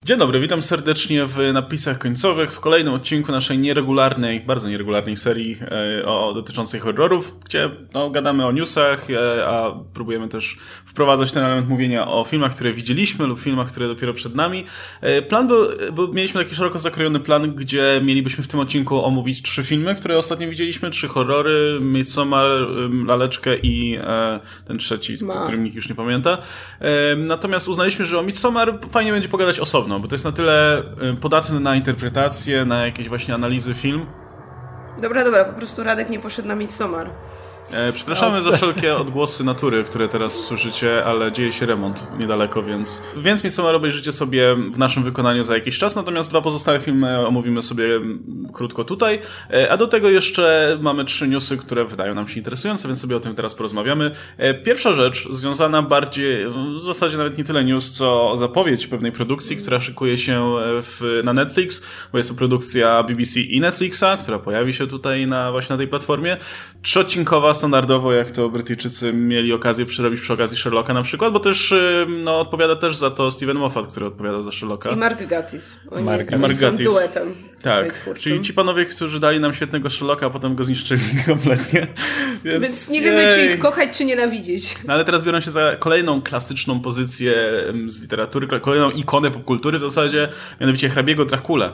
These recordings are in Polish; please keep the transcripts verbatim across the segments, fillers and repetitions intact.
Dzień dobry, witam serdecznie w napisach końcowych w kolejnym odcinku naszej nieregularnej, bardzo nieregularnej serii e, o, dotyczącej horrorów, gdzie no, gadamy o newsach, e, a próbujemy też wprowadzać ten element mówienia o filmach, które widzieliśmy lub filmach, które dopiero przed nami. E, plan był, był, mieliśmy taki szeroko zakrojony plan, gdzie mielibyśmy w tym odcinku omówić trzy filmy, które ostatnio widzieliśmy, trzy horrory, Midsommar, Laleczkę i e, ten trzeci, o którym nikt już nie pamięta. E, natomiast uznaliśmy, że o Midsommar fajnie będzie pogadać osobno, bo to jest na tyle podatny na interpretację, na jakieś właśnie analizy film. Dobra, dobra, po prostu Radek nie poszedł na Midsommar. E, przepraszamy no. za wszelkie odgłosy natury, które teraz słyszycie, ale dzieje się remont niedaleko, więc więc Midsommar obejrzycie sobie w naszym wykonaniu za jakiś czas, natomiast dwa pozostałe filmy omówimy sobie krótko tutaj, e, a do tego jeszcze mamy trzy newsy, które wydają nam się interesujące, więc sobie o tym teraz porozmawiamy. E, pierwsza rzecz związana bardziej, w zasadzie nawet nie tyle news, co zapowiedź pewnej produkcji, która szykuje się w, na Netflix, bo jest to produkcja B B C i Netflixa, która pojawi się tutaj na właśnie na tej platformie. Trzyodcinkowa, standardowo, jak to Brytyjczycy mieli okazję przerobić przy okazji Sherlocka na przykład, bo też no, odpowiada też za to Steven Moffat, który odpowiada za Sherlocka. I Mark Gatiss. Oni, Mark, oni Mark są Gatiss. duetem. Tak, czyli ci panowie, którzy dali nam świetnego Sherlocka, a potem go zniszczyli kompletnie. Więc, Więc nie wiemy, jej. czy ich kochać, czy nienawidzić. No ale teraz biorą się za kolejną klasyczną pozycję z literatury, kolejną ikonę popkultury w zasadzie, mianowicie hrabiego Dracula.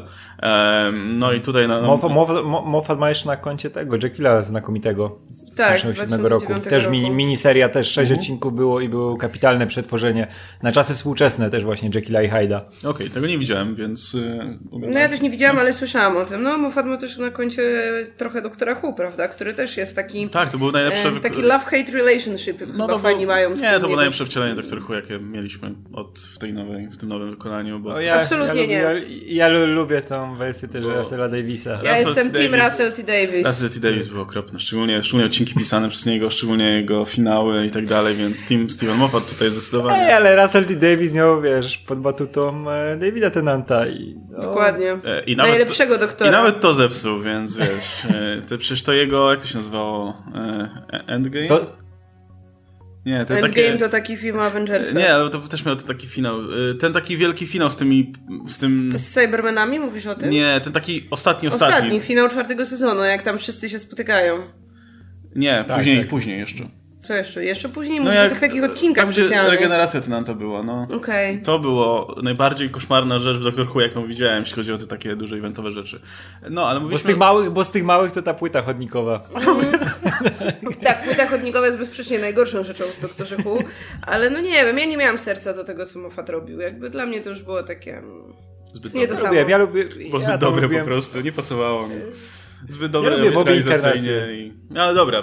No i tutaj... No, Moffat, Moffat, Moffat ma jeszcze na koncie tego, Jekylla znakomitego z tak, dwa tysiące siódmego roku. Też roku. Mini, miniseria, też sześć uh-huh. odcinków było i było kapitalne przetworzenie na czasy współczesne też właśnie Jekylla i Hyde'a. Okej, okay, tego nie widziałem, więc... Yy, no ja też nie widziałam, ale słyszałam o tym. No Moffat ma też na koncie trochę Doktora Who, prawda? Który też jest taki... Tak, to był najlepszy... E, taki love-hate relationship no, chyba fani mają z Nie, tym to było najlepsze z... wcielenie Doktora Who, jakie mieliśmy od, w, tej nowej, w tym nowym wykonaniu. Bo... No ja, Absolutnie ja nie. Lubię, ja, ja lubię tą wersję też bo... Russella Davisa. Ja Russell jestem T. team Russell T. Davis. Russell T. Davis był okropny, szczególnie, szczególnie odcinki pisane przez niego, szczególnie jego finały i tak dalej, więc team Steven Moffat tutaj zdecydowanie. Ej, ale Russell T. Davis miał, wiesz, pod batutą e, Davida Tennanta i... No. Dokładnie. E, i nawet najlepszego to, doktora. I nawet to zepsuł, więc wiesz, e, to przecież to jego, jak to się nazywało? E, Endgame? To... Nie, ten Endgame takie... to taki film Avengersa. Nie, ale to też miał to taki finał. Ten taki wielki finał z tymi... Z tym... Z Cybermenami mówisz o tym? Nie, ten taki ostatni, ostatni. Ostatni, finał czwartego sezonu, jak tam wszyscy się spotykają. Nie, tak, później, tak. później jeszcze. Co jeszcze? Jeszcze później? No Mówisz jak, o tych takich odcinkach tam, gdzie specjalnych. regeneracja Tennanta była, no. Okej. Okay. To było najbardziej koszmarna rzecz w Doctor Who, jaką widziałem, jeśli chodzi o te takie duże eventowe rzeczy. No, ale mówiliśmy... Bo z tych małych, bo z tych małych to ta płyta chodnikowa. Tak, płyta chodnikowa jest bezsprzecznie najgorszą rzeczą w Doktorze Who, ale no nie wiem, ja nie miałam serca do tego, co Moffat robił. Jakby dla mnie to już było takie... Zbyt nie dobre. to samo. Ja lubię, Bo zbyt ja dobre lubię. po prostu, nie pasowało mi. Zbyt dobre ja lubię realizacyjnie. I... Ale dobra,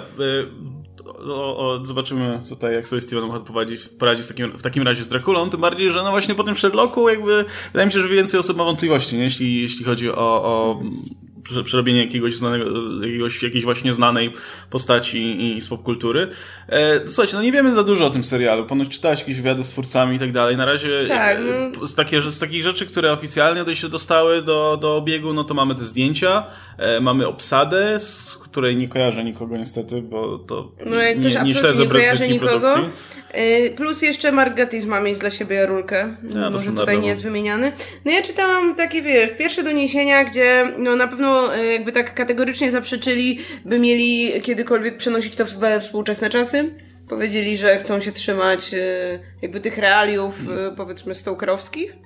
o, o, zobaczymy tutaj, jak sobie Steven Moffat poradzi, poradzi w, takim, w takim razie z Draculą, tym bardziej, że no właśnie po tym Sherlocku jakby wydaje mi się, że więcej osób ma wątpliwości, nie? Jeśli, jeśli chodzi o, o przerobienie jakiegoś znanego, jakiegoś, jakiejś właśnie znanej postaci i z popkultury. E, słuchajcie, no nie wiemy za dużo o tym serialu. Ponoć czytałeś jakieś wywiady z twórcami i tak dalej. Na razie tak, no. z, takie, z takich rzeczy, które oficjalnie się dostały do, do obiegu, no to mamy te zdjęcia, e, mamy obsadę, z której nie kojarzę nikogo niestety, bo to no, jak nie, też nie śledzę nie kojarzę nikogo. produkcji. Plus jeszcze Mark Gatiss ma mieć dla siebie rulkę. Ja, może tutaj nie jest wymieniany. No ja czytałam takie, wiesz, pierwsze doniesienia, gdzie no na pewno jakby tak kategorycznie zaprzeczyli, by mieli kiedykolwiek przenosić to we współczesne czasy. Powiedzieli, że chcą się trzymać jakby tych realiów, powiedzmy, stokerowskich.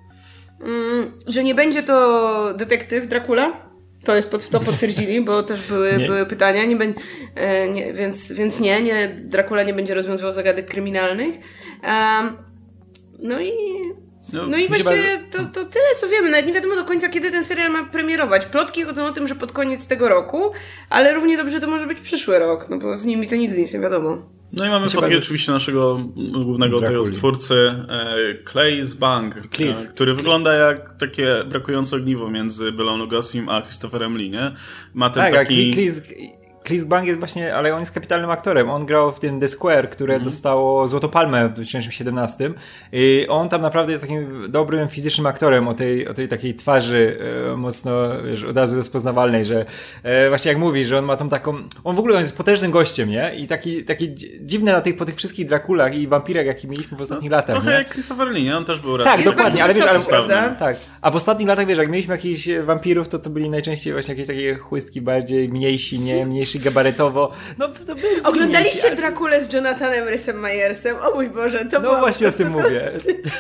Że nie będzie to detektyw Dracula. To, jest pod, to potwierdzili, bo też były, były pytania, nie be, e, nie, więc, więc nie, nie, Dracula nie będzie rozwiązywał zagadek kryminalnych. Um, no i no, no i właściwie to, to tyle, co wiemy. Nawet nie wiadomo do końca, kiedy ten serial ma premierować. Plotki chodzą o tym, że pod koniec tego roku, ale równie dobrze to może być przyszły rok, no bo z nimi to nigdy nic nie wiadomo. No i mamy fotkę oczywiście naszego głównego tego twórcy e, Claes Bang, e, który wygląda jak takie brakujące ogniwo między Belą Lugosiem a Christopherem Lee, nie? Ma ten tak, taki... Chris Bang jest właśnie, ale on jest kapitalnym aktorem. On grał w tym The Square, które mm. dostało Złotą Palmę w dwa tysiące siedemnastym i on tam naprawdę jest takim dobrym fizycznym aktorem o tej, o tej takiej twarzy e, mocno, wiesz, od razu rozpoznawalnej, że e, właśnie jak mówi, że on ma tą taką, on w ogóle on jest potężnym gościem, nie? I taki, taki dziwny na tych, po tych wszystkich Drakulach i wampirach, jakie mieliśmy w ostatnich no, latach, trochę nie? jak Christopher Lee, nie? On też był raz. Tak, dokładnie, ale wiesz, ale prawda? tak. A w ostatnich latach, wiesz, jak mieliśmy jakichś wampirów, to to byli najczęściej właśnie jakieś takie chłystki bardziej mniejsi, nie? Mniejsi gabarytowo. No, to byli Oglądaliście mniejsi, Drakulę z Jonathanem Rhysem Meyersem? O mój Boże, to No było właśnie o tym mówię.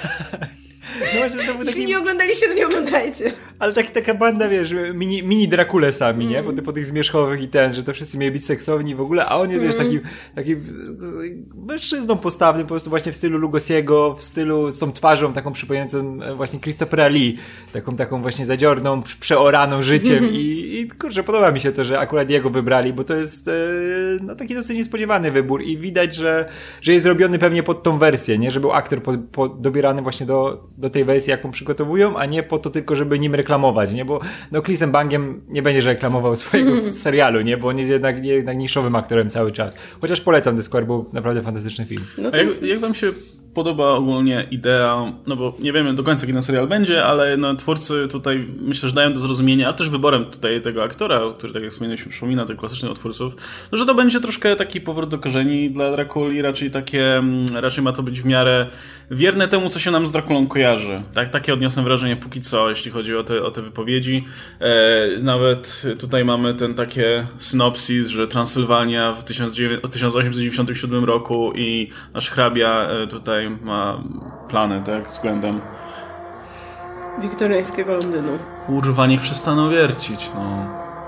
No właśnie, to był Jeśli taki... nie oglądaliście, to nie oglądajcie. Ale tak, taka banda, wiesz, mini, mini Drakulesami, nie? Po, ty, po tych zmierzchowych i ten, że to wszyscy mieli być seksowni w ogóle, a on jest, mm. wiesz, takim, takim mężczyzną postawnym, po prostu właśnie w stylu Lugosiego, w stylu z tą twarzą taką przypominającą właśnie Christophera Lee, taką, taką właśnie zadziorną, przeoraną życiem mm. i, i kurczę, podoba mi się to, że akurat jego wybrali, bo to jest e, no taki dosyć niespodziewany wybór i widać, że, że jest robiony pewnie pod tą wersję, nie? Że był aktor pod, pod, dobierany właśnie do, do tej wersji, jaką przygotowują, a nie po to tylko, żeby nim reklamować, nie? Bo no Chrisem Bangiem nie będziesz reklamował swojego mm. serialu, nie? Bo on jest jednak, jednak niszowym aktorem cały czas. Chociaż polecam The Square, był naprawdę fantastyczny film. No jak, jest... jak wam się podoba ogólnie idea, no bo nie wiemy do końca, jaki ten serial będzie, ale no, twórcy tutaj myślę, że dają do zrozumienia, a też wyborem tutaj tego aktora, który tak jak wspomnieliśmy, przypomina tych klasycznych twórców, no, że to będzie troszkę taki powrót do korzeni dla Drakuli, raczej takie, raczej ma to być w miarę wierne temu, co się nam z Drakulą kojarzy. Tak, takie odniosłem wrażenie póki co, jeśli chodzi o te, o te wypowiedzi. E, nawet tutaj mamy ten takie synopsis, że Transylwania w tysiąc osiemset dziewięćdziesiątym siódmym roku i nasz hrabia tutaj ma plany, tak, względem wiktoriańskiego Londynu. Kurwa, niech przestaną wiercić, no.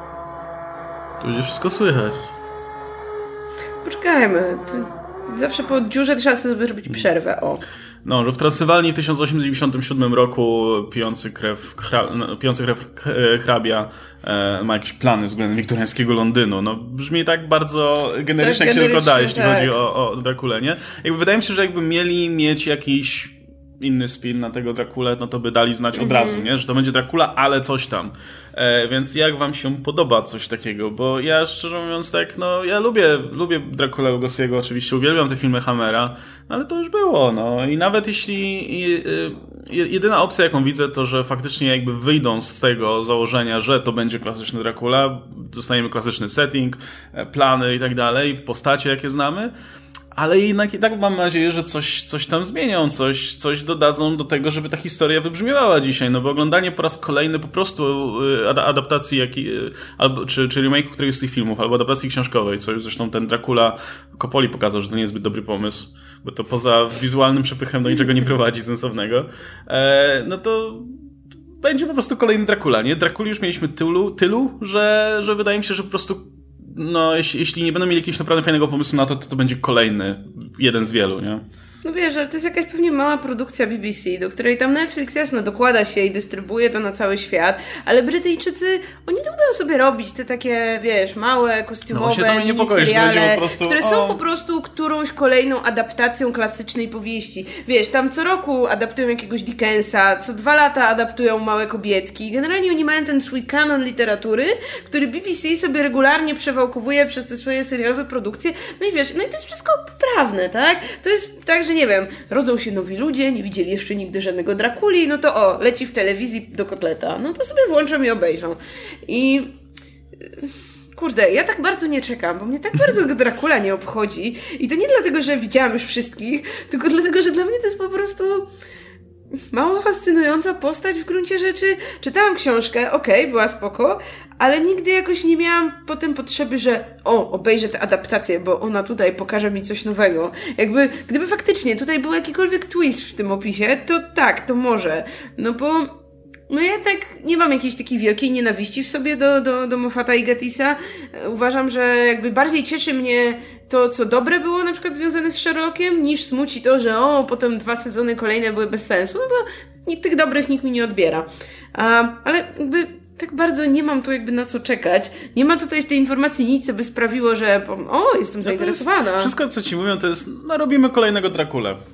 To będzie wszystko słychać. Poczekajmy. To zawsze po dziurze trzeba sobie zrobić przerwę, o. No, że w Transylwanii w tysiąc osiemset dziewięćdziesiątym siódmym roku pijący krew, hra, pijący krew hrabia e, ma jakieś plany względem wiktoriańskiego Londynu. No, brzmi tak bardzo generycznie, tak, jak się tylko da, jeśli tak. chodzi o, o Drakulę, nie? Jakby wydaje mi się, że jakby mieli mieć jakiś inny spin na tego Drakulę, no to by dali znać od mm-hmm. razu, nie? Że to będzie Dracula, ale coś tam. E, więc jak wam się podoba coś takiego? Bo ja szczerze mówiąc tak, no ja lubię, lubię Draculę Lugosiego, oczywiście uwielbiam te filmy Hammera, no, ale to już było, no. I nawet jeśli i, i, jedyna opcja, jaką widzę, to że faktycznie jakby wyjdą z tego założenia, że to będzie klasyczny Dracula, dostaniemy klasyczny setting, plany i tak dalej, postacie, jakie znamy, ale jednak i tak mam nadzieję, że coś, coś tam zmienią, coś, coś dodadzą do tego, żeby ta historia wybrzmiewała dzisiaj, no bo oglądanie po raz kolejny po prostu adaptacji, jak i, albo, czy, czy remake'u któregoś z tych filmów, albo adaptacji książkowej, co już zresztą ten Dracula Coppoli pokazał, że to nie jest zbyt dobry pomysł, bo to poza wizualnym przepychem do niczego nie prowadzi sensownego, e, no to będzie po prostu kolejny Dracula, nie? Draculi już mieliśmy tylu, tylu że, że wydaje mi się, że po prostu no, jeśli, jeśli nie będą mieli jakiegoś naprawdę fajnego pomysłu na to, to to będzie kolejny, jeden z wielu, nie? No wiesz, ale to jest jakaś pewnie mała produkcja B B C, do której tam Netflix jasno dokłada się i dystrybuuje to na cały świat, ale Brytyjczycy, oni lubią sobie robić te takie, wiesz, małe, kostiumowe no miniseriale, prostu, które o... są po prostu którąś kolejną adaptacją klasycznej powieści. Wiesz, tam co roku adaptują jakiegoś Dickensa, co dwa lata adaptują Małe kobietki. Generalnie oni mają ten swój kanon literatury, który B B C sobie regularnie przewałkowuje przez te swoje serialowe produkcje. No i wiesz, no i to jest wszystko poprawne, tak? To jest tak, że nie wiem, rodzą się nowi ludzie, nie widzieli jeszcze nigdy żadnego Drakuli, no to o, leci w telewizji do kotleta, no to sobie włączą i obejrzą. I kurde, ja tak bardzo nie czekam, bo mnie tak bardzo Dracula nie obchodzi i to nie dlatego, że widziałam już wszystkich, tylko dlatego, że dla mnie to jest po prostu mało fascynująca postać w gruncie rzeczy. Czytałam książkę, okej, okay, była spoko, ale nigdy jakoś nie miałam potem potrzeby, że o, obejrzę tę adaptację, bo ona tutaj pokaże mi coś nowego. Jakby, gdyby faktycznie tutaj był jakikolwiek twist w tym opisie, to tak, to może. No bo no ja tak nie mam jakiejś takiej wielkiej nienawiści w sobie do, do, do Moffata i Gatissa. Uważam, że jakby bardziej cieszy mnie to, co dobre było na przykład związane z Sherlockiem, niż smuci to, że o, potem dwa sezony kolejne były bez sensu, no bo nikt, tych dobrych nikt mi nie odbiera. A, ale jakby tak bardzo nie mam tu jakby na co czekać. Nie ma tutaj w tej informacji nic, co by sprawiło, że o, jestem zainteresowana. No wszystko, co ci mówią, to jest, no robimy kolejnego Draculę.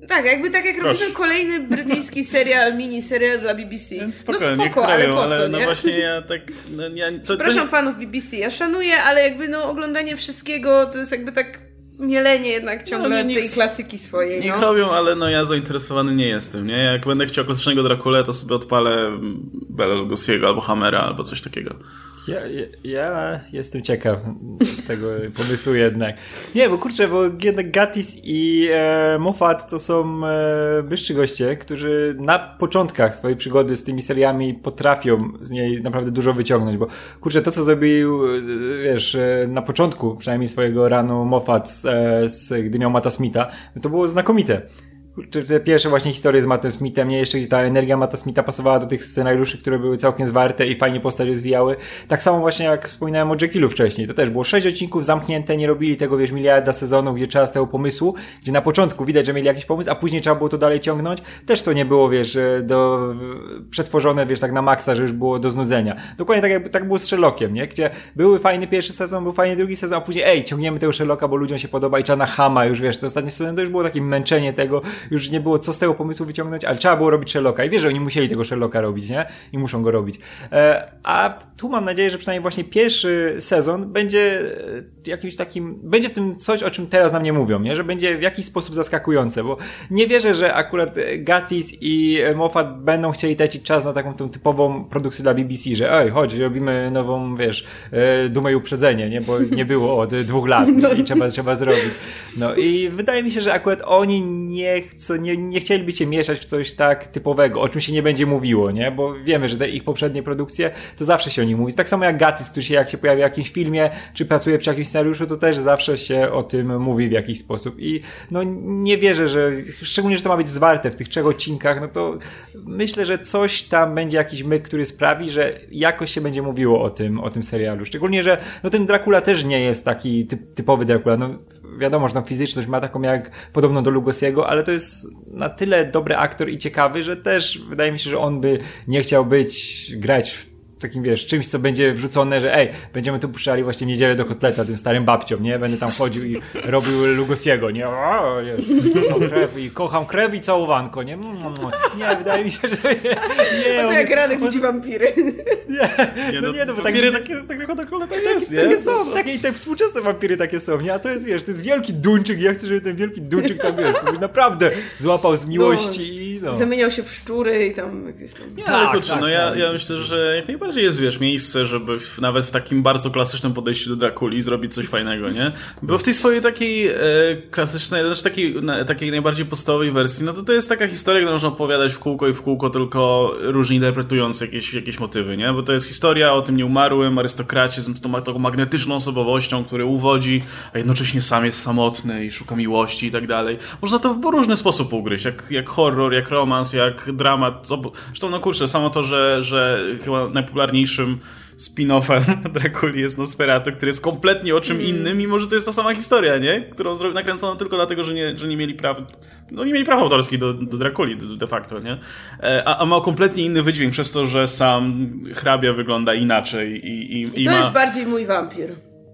Tak, jakby tak jak Proszę. robimy kolejny brytyjski serial, mini serial dla B B C. Więc spoko, no spoko, krają, ale po co, ale nie? No właśnie ja tak... No, ja, to, Przepraszam to... fanów B B C, ja szanuję, ale jakby no oglądanie wszystkiego to jest jakby tak mielenie jednak ciągle no, tej niech, klasyki swojej. Niech no. robią, ale no ja zainteresowany nie jestem, nie? Jak będę chciał klasycznego Drakulę, to sobie odpalę Bela Lugosiego albo Hammera albo coś takiego. Ja, ja, ja jestem ciekaw tego pomysłu jednak. Nie, bo kurczę, bo jednak Gatiss i e, Moffat to są e, wyższy goście, którzy na początkach swojej przygody z tymi seriami potrafią z niej naprawdę dużo wyciągnąć, bo kurczę, to co zrobił, wiesz, e, na początku przynajmniej swojego ranu Moffat, e, z, gdy miał Matta Smitha, to było znakomite. Czy te pierwsze właśnie historie z Mattem Smithem, nie? Jeszcze gdzie ta energia Matta Smitha pasowała do tych scenariuszy, które były całkiem zwarte i fajnie postać rozwijały. Tak samo właśnie jak wspominałem o Jekylu wcześniej. To też było sześć odcinków zamknięte, nie robili tego, wiesz, miliarda sezonów, gdzie trzeba z tego pomysłu, gdzie na początku widać, że mieli jakiś pomysł, a później trzeba było to dalej ciągnąć. Też to nie było, wiesz, do, przetworzone, wiesz, tak na maksa, że już było do znudzenia. Dokładnie tak jakby, tak było z Sherlockiem, nie? Gdzie były fajny pierwszy sezon, był fajny drugi sezon, a później, ej, ciągniemy tego Sherlocka, bo ludziom się podoba i trzeba na Hama już, wiesz, to ostatni sezon to już było takie męczenie tego, już nie było co z tego pomysłu wyciągnąć, ale trzeba było robić Sherlocka i wiesz, że oni musieli tego Sherlocka robić, nie? I muszą go robić. E, a tu mam nadzieję, że przynajmniej właśnie pierwszy sezon będzie jakimś takim, będzie w tym coś, o czym teraz nam nie mówią, nie? Że będzie w jakiś sposób zaskakujące, bo nie wierzę, że akurat Gatiss i Moffat będą chcieli tracić czas na taką tą typową produkcję dla B B C, że oj, chodź, robimy nową, wiesz, Dumę i Uprzedzenie, nie? Bo nie było od dwóch lat no. i trzeba, trzeba zrobić. No i wydaje mi się, że akurat oni nie chcą, nie, nie chcieliby się mieszać w coś tak typowego, o czym się nie będzie mówiło, nie? Bo wiemy, że te ich poprzednie produkcje, to zawsze się o nich mówi. Tak samo jak Gatiss, który się jak się pojawia w jakimś filmie, czy pracuje przy jakimś scenariuszu, to też zawsze się o tym mówi w jakiś sposób. I no nie wierzę, że szczególnie, że to ma być zwarte w tych trzech odcinkach, no to myślę, że coś tam będzie jakiś myk, który sprawi, że jakoś się będzie mówiło o tym, o tym serialu. Szczególnie, że no ten Dracula też nie jest taki typ, typowy Dracula. No wiadomo, że no fizyczność ma taką jak podobną do Lugosiego, ale to jest na tyle dobry aktor i ciekawy, że też wydaje mi się, że on by nie chciał być, grać w takim, wiesz, czymś, co będzie wrzucone, że ej, będziemy tu puszczali właśnie w niedzielę do kotleta tym starym babciom, nie? Będę tam chodził i robił Lugosiego, nie? O, kocham krew i kocham krew i całowanko, nie? Nie, wydaje mi się, że nie. nie no to jak Radek widzi wampiry. Nie, nie, no, no nie, no bo wampiry tak, takie, takie, takie, takie jest, nie? Takie są, takie i te współczesne wampiry takie są, nie? A to jest, wiesz, to jest wielki duńczyk i ja chcę, żeby ten wielki duńczyk tam, wiesz, kogoś naprawdę złapał z miłości no, i no. Zamieniał się w szczury i tam jakieś tam... Nie, ale tak, kurczę, tak, no ja, ja myślę, że jak najbardziej jest, wiesz, miejsce, żeby w, nawet w takim bardzo klasycznym podejściu do Drakuli zrobić coś fajnego, nie? Bo w tej swojej takiej e, klasycznej, znaczy takiej, na, takiej najbardziej podstawowej wersji, no to to jest taka historia, którą można opowiadać w kółko i w kółko, tylko różnie interpretując jakieś, jakieś motywy, nie? Bo to jest historia o tym nieumarłym arystokracie z tą taką magnetyczną osobowością, który uwodzi, a jednocześnie sam jest samotny i szuka miłości i tak dalej. Można to w różny sposób ugryźć, jak, jak horror, jak romans, jak dramat. Zresztą, no kurczę, samo to, że, że chyba najpopularniejszym spin-offem Drakuli jest Nosferatu, który jest kompletnie o czym innym, mimo że to jest ta sama historia, nie? Którą zro- nakręcono tylko dlatego, że nie, że nie mieli praw, no nie mieli praw autorskich do, do Drakuli de, de facto, nie? A, a ma kompletnie inny wydźwięk przez to, że sam hrabia wygląda inaczej i, i, I i to ma... jest bardziej mój wampir.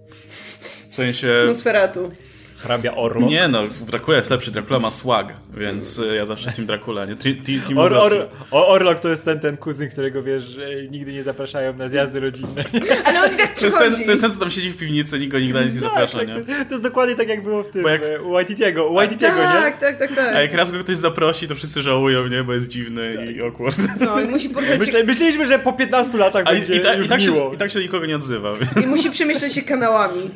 W sensie... Nosferatu. Hrabia Orlok? Nie no, Dracula jest lepszy, Dracula ma swag, więc ja zawsze team Dracula, nie? Team, team Or, Or, Orlok to jest ten, ten kuzyn, którego wiesz, nigdy nie zapraszają na zjazdy rodzinne. Ale on i tak to jest, ten, to jest ten, co tam siedzi w piwnicy, nikt go nigdy nie zaprasza, tak, nie? Tak, to, to jest dokładnie tak, jak było w tym, jak... u Waititiego, u Waititiego, tak, nie? Tak, tak, tak, tak. A jak raz go ktoś zaprosi, to wszyscy żałują, nie? Bo jest dziwny tak. i awkward. No i musi poruszać Myślę, się... Myśleliśmy, że po piętnastu latach A będzie i, ta, już i tak miło. Się, I tak się do nikogo nie odzywa. I musi przemieszczać się kanałami.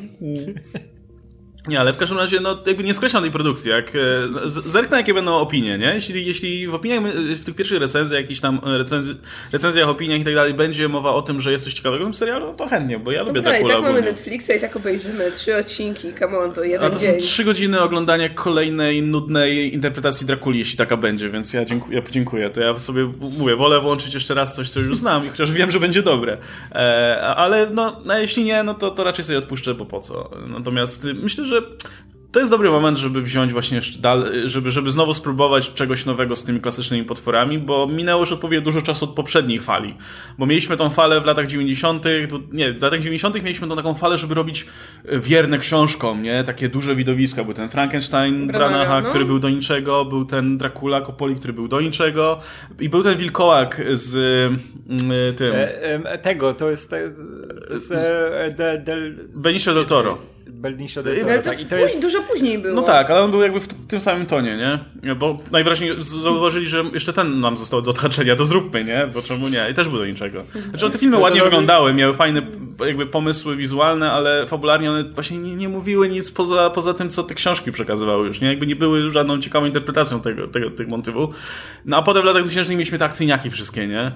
Nie, ale w każdym razie, no jakby nie skreślam tej produkcji, jak z, zerknę jakie będą opinie, nie? Jeśli, jeśli w opiniach, w tych pierwszych recenzjach, jakichś tam recenzj, recenzjach, opiniach i tak dalej będzie mowa o tym, że jest coś ciekawego w tym serialu, to chętnie, bo ja lubię Dobra, Dracula. i tak mamy Netflixa i tak obejrzymy trzy odcinki, come on, to jeden A to dzień. są trzy godziny oglądania kolejnej, nudnej interpretacji Drakuli, jeśli taka będzie, więc ja dziękuję, ja dziękuję. To ja sobie mówię, wolę włączyć jeszcze raz coś, co już znam, chociaż wiem, że będzie dobre. E, ale no, a jeśli nie, no to, to raczej sobie odpuszczę, bo po co. Natomiast myślę, że to jest dobry moment, żeby wziąć właśnie, żeby, żeby znowu spróbować czegoś nowego z tymi klasycznymi potworami, bo minęło już odpowiednio dużo czasu od poprzedniej fali. Bo mieliśmy tą falę w latach dziewięćdziesiątych, nie, w latach dziewięćdziesiątych mieliśmy tą taką falę, żeby robić wierne książkom, nie? Takie duże widowiska. Był ten Frankenstein Branaha, no. który był do niczego, był ten Dracula Coppoli, który był do niczego i był ten wilkołak z y, tym... E, e, tego, to jest... Te, z, e, de, del... Benicio del Toro. Benicio del Toro, tak. I to jest... Dużo później było. No tak, ale on był jakby w, w tym samym tonie, nie? Bo najwyraźniej zauważyli, że jeszcze ten nam został do odhaczenia, to zróbmy, nie? Bo czemu nie? I też był do niczego. Znaczy, te filmy no ładnie wyglądały, miały fajne jakby pomysły wizualne, ale fabularnie one właśnie nie, nie mówiły nic poza, poza tym, co te książki przekazywały już, nie? Jakby nie były żadną ciekawą interpretacją tego, tego, tych motywów. No a potem w latach dwutysięcznych mieliśmy te akcyjniaki wszystkie, nie?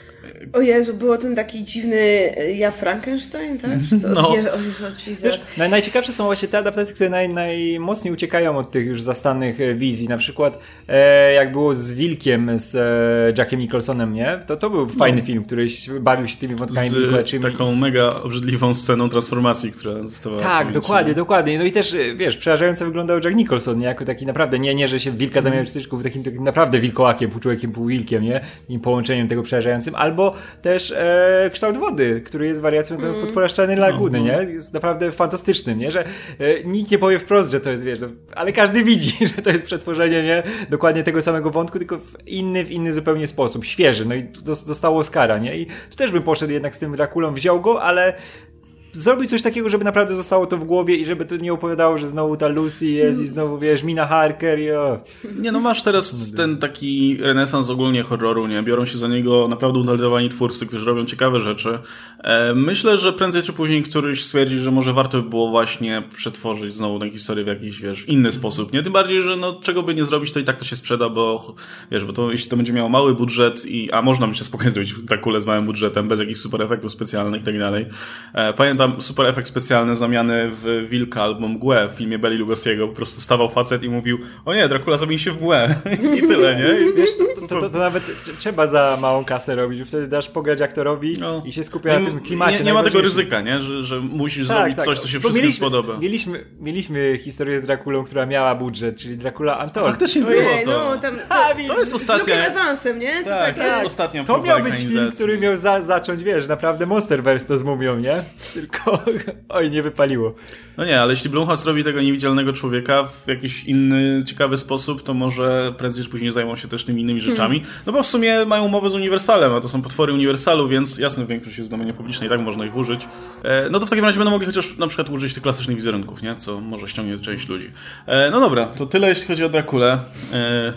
O Jezu, było ten taki dziwny ja Frankenstein, tak? Co? No. Je, o, Wiesz, naj, najciekawsze są właśnie te adaptacje, które naj, najmocniej uciekają od tych już zastanych wizji. Na przykład e, jak było z Wilkiem, z e, Jackiem Nicholsonem, nie? To, to był no. fajny film, który bawił się tymi wątkami wilkołaczymi. Z taką mega obrzydliwą sceną transformacji, która została... Tak, dokładnie, dokładnie. No i też, wiesz, przerażająco wyglądał Jack Nicholson, nie? Jako taki naprawdę, nie, nie że się wilka zamieniał w styczków, takim, takim naprawdę wilkołakiem, pół człowiekiem, pół wilkiem, nie? I połączeniem tego przerażającym. Albo też e, kształt wody, który jest wariacją mm. tego potwora Szczelnej Laguny, nie? Jest naprawdę fantastycznym, nie? Że e, nikt nie powie wprost, że to jest, wiesz, no, ale każdy widzi, że to jest przetworzenie, nie? Dokładnie tego samego wątku, tylko w inny, w inny zupełnie sposób, świeży, no i dostało Oscara, nie? I tu też bym poszedł jednak z tym Draculą, wziął go, ale zrobić coś takiego, żeby naprawdę zostało to w głowie i żeby to nie opowiadało, że znowu ta Lucy jest i znowu, wiesz, Mina Harker i o. Nie, no masz teraz ten taki renesans ogólnie horroru, nie? Biorą się za niego naprawdę utalentowani twórcy, którzy robią ciekawe rzeczy. E, myślę, że prędzej czy później któryś stwierdzi, że może warto by było właśnie przetworzyć znowu tę historię w jakiś, wiesz, inny sposób, nie? Tym bardziej, że no czego by nie zrobić, to i tak to się sprzeda, bo wiesz, bo to jeśli to będzie miało mały budżet i, a można by się spokojnie zrobić tak kulę z małym budżetem, bez jakichś super efektów specjalnych i tak dalej. E, pamiętam super efekt specjalny zamiany w wilka albo mgłę w filmie Beli Lugosiego. Po prostu stawał facet i mówił: o nie, Dracula zamieni się w mgłę. I tyle, nie? I wiesz, to, to, to, to nawet trzeba za małą kasę robić, wtedy dasz pograć aktorowi no. i się skupia na tym klimacie. Nie, nie ma tego ryzyka, nie? Że, że musisz tak, zrobić tak. coś, co się wszystkim mieliśmy, spodoba. Mieliśmy, mieliśmy historię z Draculą, która miała budżet, czyli Dracula Untold. Faktycznie było Ojej, to. No, tam, to, A, to jest ostatnia... Z Evansem, nie? To, tak, tak, to jest tak. ostatnia To miał być film, który miał za, zacząć, wiesz, naprawdę Monsterverse to z mumią, nie? Tylko... Oj, nie wypaliło. No nie, ale jeśli Blumhouse robi tego niewidzialnego człowieka w jakiś inny, ciekawy sposób, to może prędzej czy później zajmą się też tymi innymi rzeczami. Hmm. No bo w sumie mają umowę z Uniwersalem, a to są potwory Uniwersalu, więc jasne, większość jest w domenie publicznej, tak można ich użyć. E, no to w takim razie będą mogli chociaż na przykład użyć tych klasycznych wizerunków, nie? Co może ściągnie część ludzi. E, no dobra, to tyle jeśli chodzi o Draculę. E, e,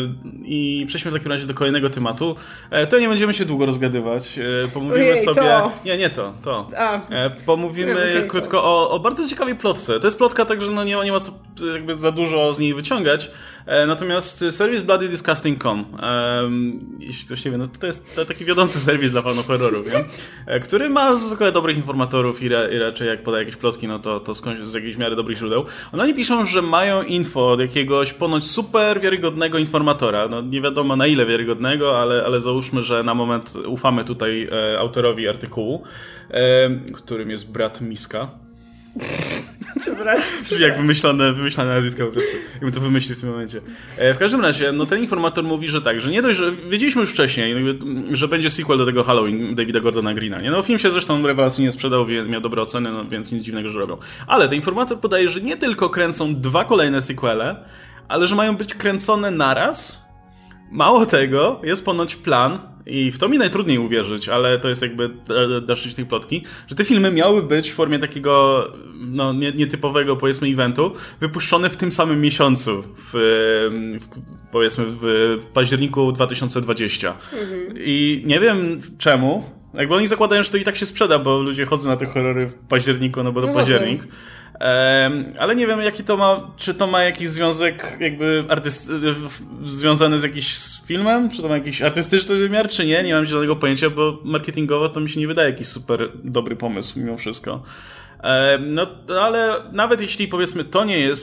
I przejdźmy w takim razie do kolejnego tematu. E, to nie będziemy się długo rozgadywać. E, pomówimy Ojej, sobie... To. Nie, nie to, to. A. E, pomówimy okay, krótko to. O, o bardzo ciekawej plotce. To jest plotka, także no nie ma, nie ma co jakby za dużo z niej wyciągać. E, natomiast serwis bloody disgusting kropka com, e, jeśli ktoś nie wie, no to, to jest to taki wiodący serwis dla fanów horroru, nie? E, który ma zwykle dobrych informatorów i, ra, i raczej jak podaje jakieś plotki, no to, to skądś z jakiejś miary dobrych źródeł. Oni piszą, że mają info od jakiegoś ponoć super wiarygodnego informatora. No nie wiadomo na ile wiarygodnego, ale, ale załóżmy, że na moment ufamy tutaj e, autorowi artykułu, e, którym jest brat Miska. Przepraszam. Jak wymyślone, wymyślane nazwiska po prostu. Jakby to wymyślił w tym momencie. E, w każdym razie, no ten informator mówi, że tak, że nie dość, że wiedzieliśmy już wcześniej, że będzie sequel do tego Halloween Davida Gordona Greena. Nie? No film się zresztą rewelacyjnie sprzedał, miał dobre oceny, no, więc nic dziwnego, że robią. Ale ten informator podaje, że nie tylko kręcą dwa kolejne sequele, ale że mają być kręcone naraz. Mało tego, jest ponoć plan, i w to mi najtrudniej uwierzyć, ale to jest jakby dalszość tej plotki, że te filmy miały być w formie takiego no, nietypowego, powiedzmy, eventu, wypuszczone w tym samym miesiącu, w, w, powiedzmy w październiku dwa tysiące dwudziestym. Mhm. I nie wiem czemu, jakby oni zakładają, że to i tak się sprzeda, bo ludzie chodzą na te horrory w październiku, no bo to no październik. To. Um, ale nie wiem, jaki to ma, czy to ma jakiś związek jakby artyst, związany z jakimś filmem, czy to ma jakiś artystyczny wymiar, czy nie, nie mam żadnego pojęcia, bo marketingowo to mi się nie wydaje jakiś super dobry pomysł mimo wszystko. Um, no, ale nawet jeśli powiedzmy to nie jest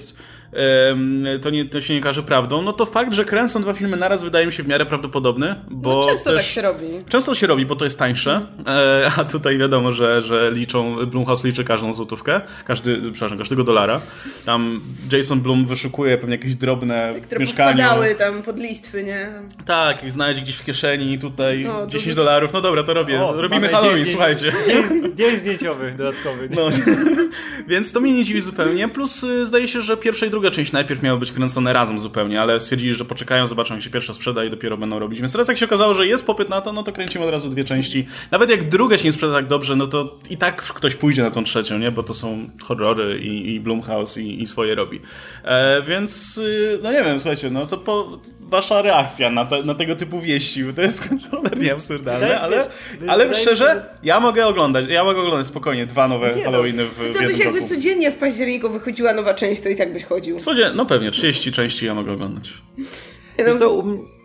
to, nie, to się nie każe prawdą, no to fakt, że kręcą dwa filmy naraz wydaje mi się w miarę prawdopodobny, bo no często też, tak się robi. Często się robi, bo to jest tańsze, a tutaj wiadomo, że, że liczą, Blumhouse liczy każdą złotówkę, każdy, przepraszam, każdego dolara. Tam Jason Blum wyszukuje pewnie jakieś drobne te, które mieszkaniu. podpadały tam pod listwy, nie? Tak, jak znajdzie gdzieś w kieszeni tutaj no, dziesięć dolarów, no dobra, to robię. O, robimy Halloween, dzień, słuchajcie. Dzień, dzień zdjęciowy dodatkowy. No, więc to mnie nie dziwi zupełnie, plus y, zdaje się, że pierwsza i druga część najpierw miały być kręcone razem zupełnie, ale stwierdzili, że poczekają, zobaczą jak się pierwsza sprzeda i dopiero będą robić. Więc teraz jak się okazało, że jest popyt na to, no to kręcimy od razu dwie części. Nawet jak druga się nie sprzeda tak dobrze, no to i tak ktoś pójdzie na tą trzecią, nie? Bo to są horrory i, i Blumhouse i, i swoje robi. E, więc, y, no nie wiem, słuchajcie, no to po, wasza reakcja na, te, na tego typu wieści, bo to jest cholernie absurdalne, ale, ale szczerze, ja mogę oglądać, ja mogę oglądać spokojnie dwa nowe nie, Halloweeny w, to w to byś jednym jakby roku. codziennie w październiku wychodziła nowa część, to i tak byś chodził. Codziennie, no pewnie, trzydzieści części ja mogę oglądać. Wiesz co,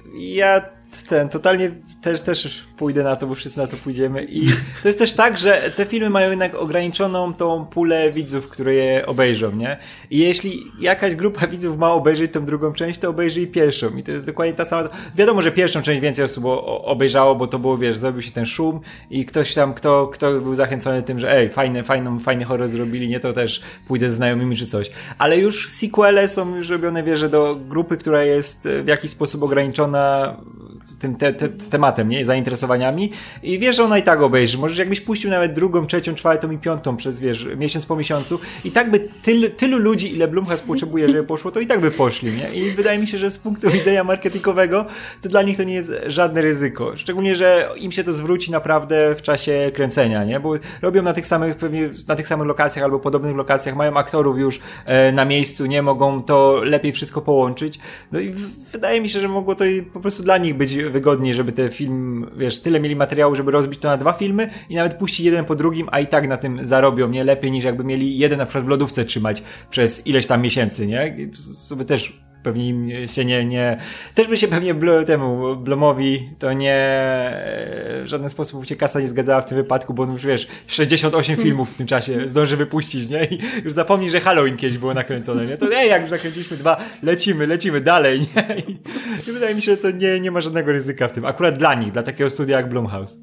ja ten, totalnie też, też pójdę na to, bo wszyscy na to pójdziemy i to jest też tak, że te filmy mają jednak ograniczoną tą pulę widzów, które je obejrzą, nie? I jeśli jakaś grupa widzów ma obejrzeć tą drugą część, to obejrzy i pierwszą i to jest dokładnie ta sama... Wiadomo, że pierwszą część więcej osób obejrzało, bo to było, wiesz, zrobił się ten szum i ktoś tam, kto, kto był zachęcony tym, że ej, fajny, fajną, fajny horror zrobili, nie, to też pójdę z znajomymi czy coś. Ale już sequele są już robione, wierzę, do grupy, która jest w jakiś sposób ograniczona z tym te, te, tematem, nie? Zainteresowaniami i wiesz, że ona i tak obejrzy. Możesz jakbyś puścił nawet drugą, trzecią, czwartą i piątą przez, wiesz, miesiąc po miesiącu i tak by tyl, tylu ludzi, ile Blumhouse potrzebuje, żeby poszło, to i tak by poszli, nie? I wydaje mi się, że z punktu widzenia marketingowego to dla nich to nie jest żadne ryzyko. Szczególnie, że im się to zwróci naprawdę w czasie kręcenia, nie? Bo robią na tych samych, pewnie na tych samych lokacjach albo podobnych lokacjach, mają aktorów już e, na miejscu, nie? Mogą to lepiej wszystko połączyć. No i w, wydaje mi się, że mogło to i po prostu dla nich być wygodniej, żeby te film, wiesz, tyle mieli materiału, żeby rozbić to na dwa filmy i nawet puścić jeden po drugim, a i tak na tym zarobią, nie? Lepiej niż jakby mieli jeden na przykład w lodówce trzymać przez ileś tam miesięcy, nie? Sobie też pewnie im się nie, nie... Też by się pewnie Bl- temu Blumowi to nie... w żaden sposób się kasa nie zgadzała w tym wypadku, bo on już, wiesz, sześćdziesiąt osiem filmów w tym czasie zdąży wypuścić, nie? I już zapomni, że Halloween kiedyś było nakręcone, nie? To ej, jak już nakręciliśmy dwa, lecimy, lecimy dalej, nie? I, i wydaje mi się, że to nie, nie ma żadnego ryzyka w tym. Akurat dla nich, dla takiego studia jak Blumhouse.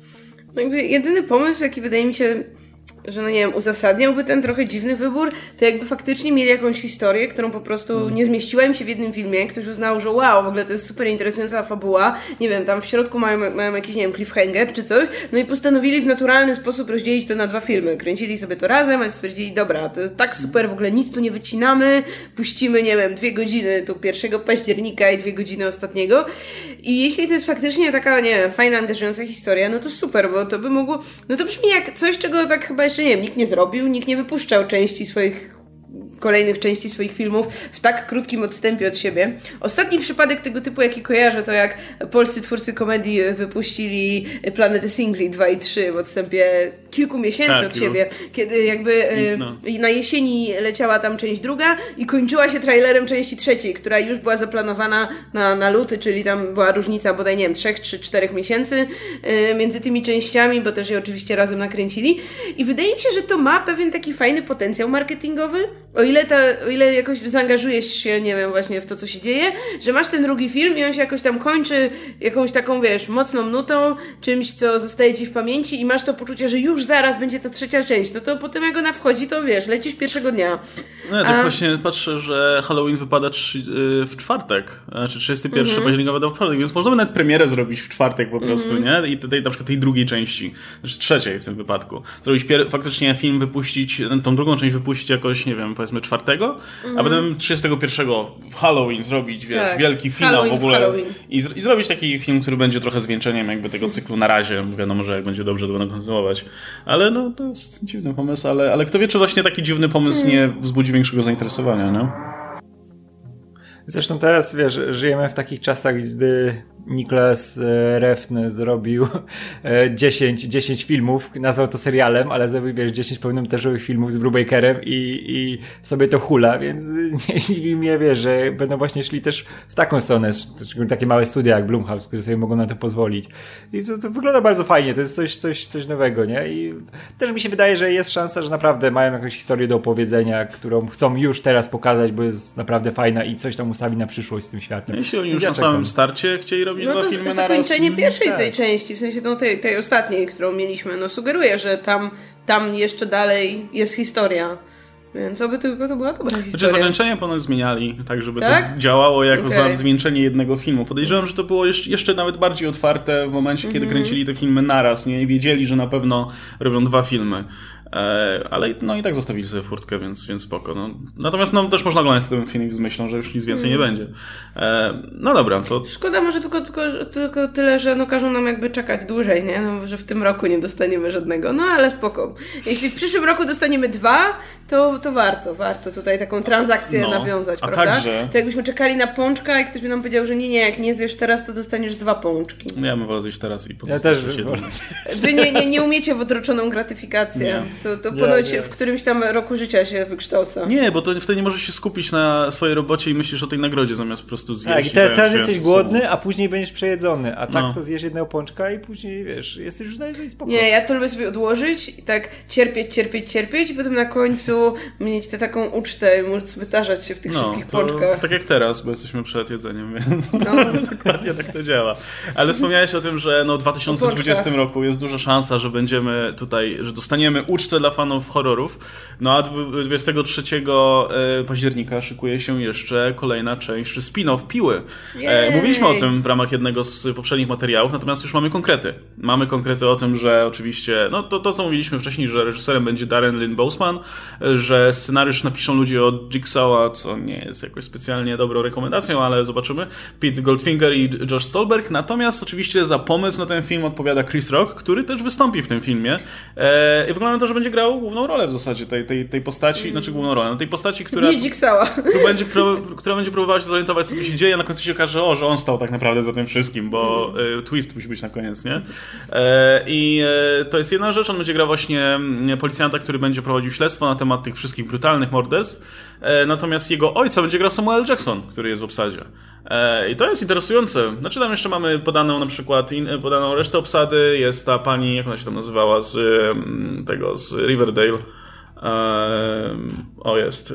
No jakby jedyny pomysł, jaki wydaje mi się, że no nie wiem, uzasadniałby ten trochę dziwny wybór, to jakby faktycznie mieli jakąś historię, którą po prostu mm. nie zmieściła im się w jednym filmie, ktoś uznał, że wow, w ogóle to jest super interesująca fabuła, nie wiem, tam w środku mają, mają jakiś, nie wiem, cliffhanger czy coś, no i postanowili w naturalny sposób rozdzielić to na dwa filmy. Kręcili sobie to razem, a stwierdzili, dobra, to jest tak super, w ogóle nic tu nie wycinamy, puścimy, nie wiem, dwie godziny tu pierwszego października i dwie godziny ostatniego. I jeśli to jest faktycznie taka, nie wiem, fajna, angażująca historia, no to super, bo to by mogło, no to brzmi jak coś, czego tak chyba jeszcze, nie wiem, nikt nie zrobił, nikt nie wypuszczał części swoich, kolejnych części swoich filmów w tak krótkim odstępie od siebie. Ostatni przypadek tego typu, jaki kojarzę, to jak polscy twórcy komedii wypuścili Planety Singli dwa i trzy w odstępie kilku miesięcy tak, od siebie, kiedy jakby I, no. na jesieni leciała tam część druga i kończyła się trailerem części trzeciej, która już była zaplanowana na, na luty, czyli tam była różnica bodaj, nie wiem, trzech czy czterech miesięcy między tymi częściami, bo też je oczywiście razem nakręcili. I wydaje mi się, że to ma pewien taki fajny potencjał marketingowy, o ile, ta, o ile jakoś zaangażujesz się, nie wiem, właśnie w to, co się dzieje, że masz ten drugi film i on się jakoś tam kończy jakąś taką, wiesz, mocną nutą, czymś, co zostaje ci w pamięci i masz to poczucie, że już zaraz będzie ta trzecia część, no to potem jak ona wchodzi, to wiesz, lecisz pierwszego dnia. No ja tak A... właśnie patrzę, że Halloween wypada trzy, yy, w czwartek, znaczy trzydziestego pierwszego mm-hmm. października wypada w czwartek, więc można by nawet premierę zrobić w czwartek po prostu, mm-hmm. nie? I tej, na przykład tej drugiej części, znaczy trzeciej w tym wypadku. Zrobić pier- faktycznie film wypuścić, tą drugą część wypuścić jakoś, nie wiem, powiedzmy czwartego, mm-hmm. a potem trzydziestego pierwszego w Halloween zrobić, wiesz, tak. wielki finał Halloween w ogóle w i, z- i zrobić taki film, który będzie trochę zwieńczeniem jakby tego cyklu na razie, wiadomo, że jak będzie dobrze, to będą kontynuować. Ale no, to jest dziwny pomysł, ale, ale kto wie, czy właśnie taki dziwny pomysł nie wzbudzi większego zainteresowania, no? Zresztą teraz, wiesz, żyjemy w takich czasach, gdy Nicolas Refn zrobił dziesięć, dziesięć filmów, nazwał to serialem, ale zrobił, wiesz, dziesięć pełnometrażowych filmów z Brubakerem i, i sobie to hula, więc nie dziwi mnie, wiesz, że będą właśnie szli też w taką stronę, takie małe studia jak Blumhouse, które sobie mogą na to pozwolić. I to, to wygląda bardzo fajnie, to jest coś, coś, coś nowego, nie? I też mi się wydaje, że jest szansa, że naprawdę mają jakąś historię do opowiedzenia, którą chcą już teraz pokazać, bo jest naprawdę fajna i coś tam ustawi na przyszłość z tym światem. Jeśli oni już ja na samym tam. starcie chcieli robić no dwa to filmy z- zakończenie naraz. pierwszej tak. tej części, w sensie no, tej, tej ostatniej, którą mieliśmy, no sugeruje, że tam, tam jeszcze dalej jest historia. Więc oby tylko to była dobra historia. Znaczy zakończenie ponoć zmieniali, tak żeby tak? to działało jako okay. zwieńczenie jednego filmu. Podejrzewam, że to było jeszcze, jeszcze nawet bardziej otwarte w momencie, kiedy mm-hmm. kręcili te filmy naraz, nie? I wiedzieli, że na pewno robią dwa filmy. E, ale no i tak zostawili sobie furtkę, więc, więc spoko. No. Natomiast no, też można oglądać ten film z myślą, że już nic więcej mm. nie będzie. E, no dobra, to... Szkoda może tylko, tylko, tylko tyle, że no każą nam jakby czekać dłużej, nie? No, że w tym roku nie dostaniemy żadnego. No ale spoko. Jeśli w przyszłym roku dostaniemy dwa, to, to warto, warto tutaj taką transakcję no, nawiązać, a prawda? Także... To jakbyśmy czekali na pączka i ktoś by nam powiedział, że nie, nie, jak nie zjesz teraz, to dostaniesz dwa pączki. No ja bym wolał zjeść teraz i potem ja też Wy nie, nie, nie umiecie w odroczoną gratyfikację. Nie. To, to ponoć nie, nie. w którymś tam roku życia się wykształca. Nie, bo to wtedy nie możesz się skupić na swojej robocie i myślisz o tej nagrodzie, zamiast po prostu zjeść. Tak, i te, teraz jesteś głodny, a później będziesz przejedzony, a tak no. to zjesz jednego pączka i później, wiesz, jesteś już najlepiej spokojny. Nie, ja to lubię sobie odłożyć i tak cierpieć, cierpieć, cierpieć i potem na końcu mieć tę taką ucztę i móc wytarzać się w tych no, wszystkich to, pączkach. To tak jak teraz, bo jesteśmy przed jedzeniem, więc no. dokładnie tak to działa. Ale wspomniałeś o tym, że no w dwa tysiące dwudziestym roku jest duża szansa, że będziemy tutaj, że dostaniemy ucztę dla fanów horrorów. No a dwudziestego trzeciego października szykuje się jeszcze kolejna część, czy spin-off Piły. Jej. Mówiliśmy o tym w ramach jednego z poprzednich materiałów, natomiast już mamy konkrety. Mamy konkrety o tym, że oczywiście, no to, to co mówiliśmy wcześniej, że reżyserem będzie Darren Lynn Bousman, że scenariusz napiszą ludzie od Jigsaw'a, co nie jest jakoś specjalnie dobrą rekomendacją, ale zobaczymy. Pete Goldfinger i Josh Stolberg. Natomiast oczywiście za pomysł na ten film odpowiada Chris Rock, który też wystąpi w tym filmie. I wygląda na to, że będzie grał główną rolę w zasadzie tej, tej, tej postaci, mm. znaczy główną rolę, tej postaci, która, nie Jigsaw'a. będzie, która będzie próbowała się zorientować, co tu się dzieje, a na końcu się okaże, o, że on stał tak naprawdę za tym wszystkim, bo mm. twist musi być na koniec, nie? I to jest jedna rzecz, on będzie grał właśnie policjanta, który będzie prowadził śledztwo na temat tych wszystkich brutalnych morderstw, natomiast jego ojca będzie grał Samuel L. Jackson, który jest w obsadzie. I to jest interesujące. Znaczy tam jeszcze mamy podaną na przykład in, podaną resztę obsady, jest ta pani, jak ona się tam nazywała, z tego, z Riverdale. O, jest.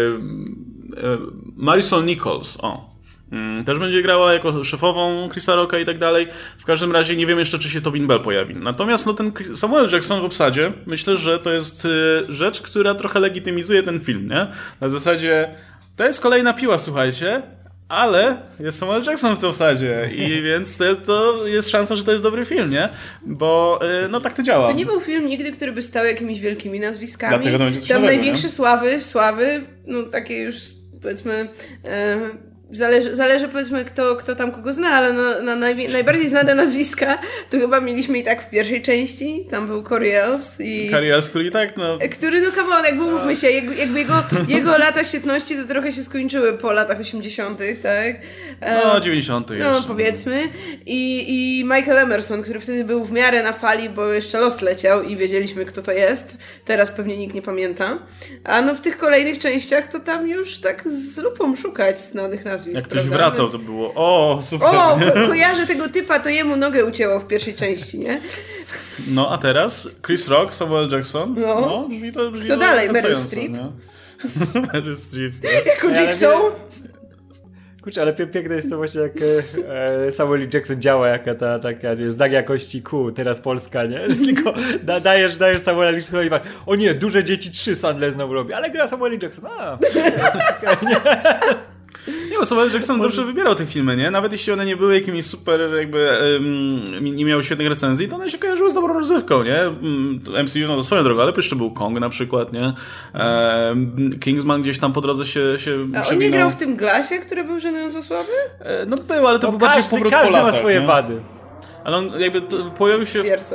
Marisol Nichols, o. Też będzie grała jako szefową Chrisa Rocka i tak dalej. W każdym razie nie wiem jeszcze, czy się Tobin Bell pojawi. Natomiast no, ten Samuel Jackson w obsadzie, myślę, że to jest rzecz, która trochę legitymizuje ten film, nie? Na zasadzie, to jest kolejna Piła, słuchajcie, ale jest Samuel Jackson w tym obsadzie i więc to, to jest szansa, że to jest dobry film, nie? Bo no tak to działa. To nie był film nigdy, który by stał jakimiś wielkimi nazwiskami. Dlatego to będzie coś Tam nowego, największe nie? sławy, sławy, no takie już powiedzmy... E, Zależy, zależy powiedzmy kto, kto tam kogo zna, ale na, na najwi- najbardziej znane nazwiska to chyba mieliśmy i tak w pierwszej części. Tam był Corey Elves i... Corey Elves, który i tak no... Który no come on, jakby mówmy się, jakby, jakby jego, jego lata świetności to trochę się skończyły po latach osiemdziesiątych, tak? No, dziewięćdziesiątych No, jeszcze. powiedzmy. I, I Michael Emerson, który wtedy był w miarę na fali, bo jeszcze Lost leciał i wiedzieliśmy kto to jest. Teraz pewnie nikt nie pamięta. A no w tych kolejnych częściach to tam już tak z lupą szukać znanych nazwisk. Jak ktoś prawda? wracał, to było o, super. O, ko- kojarzę tego typa, to jemu nogę ucięło w pierwszej części, nie? No, a teraz Chris Rock, Samuel Jackson. No, no brzmi to brzmi to dalej, Meryl Streep. Meryl Streep. Jako Jigsaw. Kurczę, ale piękne jest to właśnie, jak e, Samuel L. Jackson działa, jaka ta taka, wiesz, znak jakości Q, teraz Polska, nie? Że tylko da, dajesz, dajesz Samuel L. Jackson i tak, o nie, Duże dzieci trzy Sandler znowu robi, ale gra Samuel L. Jackson, a. nie. Nie, bo Samuel Jackson dobrze wybierał te filmy, nie? Nawet jeśli one nie były jakimiś super, jakby um, nie miały świetnych recenzji, to one się kojarzyły z dobrą rozrywką, nie? M C U no to swoją drogą, ale jeszcze był Kong na przykład, nie? Um, Kingsman gdzieś tam po drodze się, się A on nie grał w tym Glasie, który był żenująco słaby? No był, ale to no był każdy, bardziej powrót każdy po latach, ma swoje nie? wady. Ale on jakby pojawił się... Wiercą.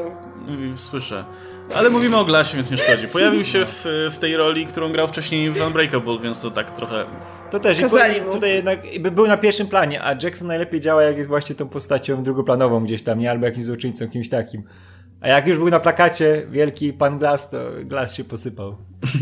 słyszę. Ale mówimy o Glassie, więc nie szkodzi. Pojawił się w, w tej roli, którą grał wcześniej w Unbreakable, więc to tak trochę... To też. I po, tutaj jednak był na pierwszym planie, a Jackson najlepiej działa, jak jest właśnie tą postacią drugoplanową gdzieś tam, nie? Albo jakimś złoczyńcą, kimś takim. A jak już był na plakacie wielki pan Glass, to Glass się posypał.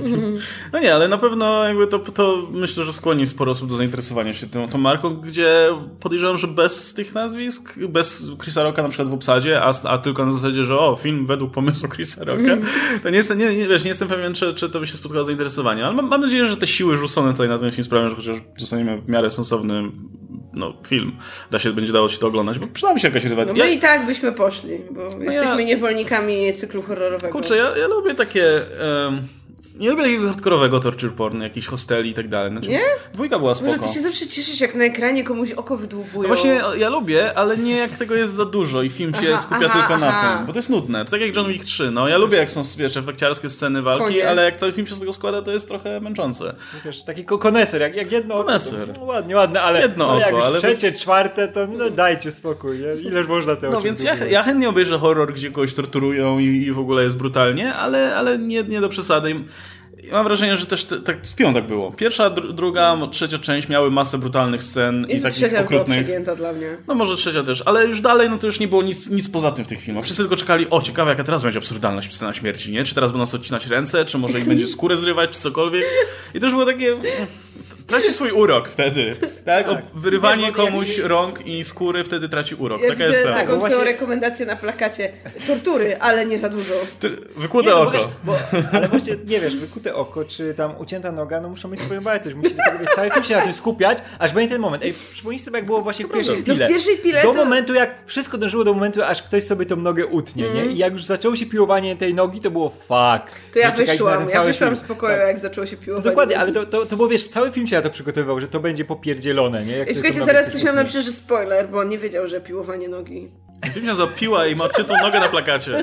No nie, ale na pewno jakby to, to myślę, że skłoni sporo osób do zainteresowania się tą, tą marką, gdzie podejrzewam, że bez tych nazwisk, bez Chrisa Rocka na przykład w obsadzie, a, a tylko na zasadzie, że o, film według pomysłu Chrisa Rocka, to nie jestem, nie, nie, wiesz, nie jestem pewien, czy, czy to by się spotkało zainteresowanie, ale mam, mam nadzieję, że te siły rzucone tutaj na ten film sprawią, że chociaż dostaniemy w miarę sensowny no, film, da się, będzie dało się to oglądać, bo przydałaby się jakaś rywalizacja. No my ja... i tak byśmy poszli, bo no jesteśmy ja... niewolnikami cyklu horrorowego. Kurczę, ja, ja lubię takie... Um... Nie lubię takiego hardkorowego torture porn, jakichś hosteli i tak dalej. Znaczy, nie? Dwójka była spoko. Może ty się zawsze cieszysz, jak na ekranie komuś oko wydłubują. No właśnie ja lubię, ale nie jak tego jest za dużo i film się aha, skupia aha, tylko aha. na tym. Bo to jest nudne. To tak jak John Wick trzy. No ja lubię jak są, wiesz, efekciarskie sceny walki, Konie. ale jak cały film się z tego składa, to jest trochę męczące. Wiesz, taki koneser, jak, jak jedno koneser. oko. No, ładnie, ładne, ale, jedno ale jak oko, ale trzecie, bez... czwarte, to no dajcie spokój. Ileż można te No więc ja, ja chętnie obejrzę horror, gdzie kogoś torturują i, i w ogóle jest brutalnie, ale, ale nie, nie do przesady. Mam wrażenie, że też te, tak z pią tak było. Pierwsza, dr- druga, trzecia część miały masę brutalnych scen i, i takich trzecia okrutnych. Była przegięta dla mnie. No może trzecia też, ale już dalej no to już nie było nic, nic poza tym w tych filmach. Wszyscy tylko czekali, o ciekawe jaka teraz będzie absurdalna scena śmierci, nie? Czy teraz będą sobie odcinać ręce, czy może ich będzie skórę zrywać, czy cokolwiek. I to już było takie... Traci swój urok wtedy, tak? tak. Wyrywanie Wiesz, komuś jak... rąk i skóry wtedy traci urok. Ja Taka jest prawda. Taką właśnie... twoją rekomendację na plakacie. Tortury, ale nie za dużo. Ty, wykute nie, no, oko. Bo wiesz, bo, ale właśnie, nie wiesz, wykute oko, czy tam ucięta noga, no muszą mieć swoją wartość. Musi tego być cały film się na tym skupiać, aż będzie ten moment. Ej, przypomnij sobie, jak było właśnie w pierwszej pile. No w pierwszej pile do to... momentu, jak wszystko dążyło do momentu, aż ktoś sobie tą nogę utnie, mm. nie? I jak już zaczęło się piłowanie tej nogi, to było fuck. To ja wyszłam, ja wyszłam z pokoju, tak. jak zaczęło się piłowanie. To dokładnie, ale to, to, to było, wiesz, cały film się na to przygotowywał, że to będzie popierdzielone, nie? Jak I słuchajcie, zaraz ktoś nam napisze, że spoiler, bo on nie wiedział, że piłowanie nogi. Film się zapiła i ma odciętą nogę na plakacie.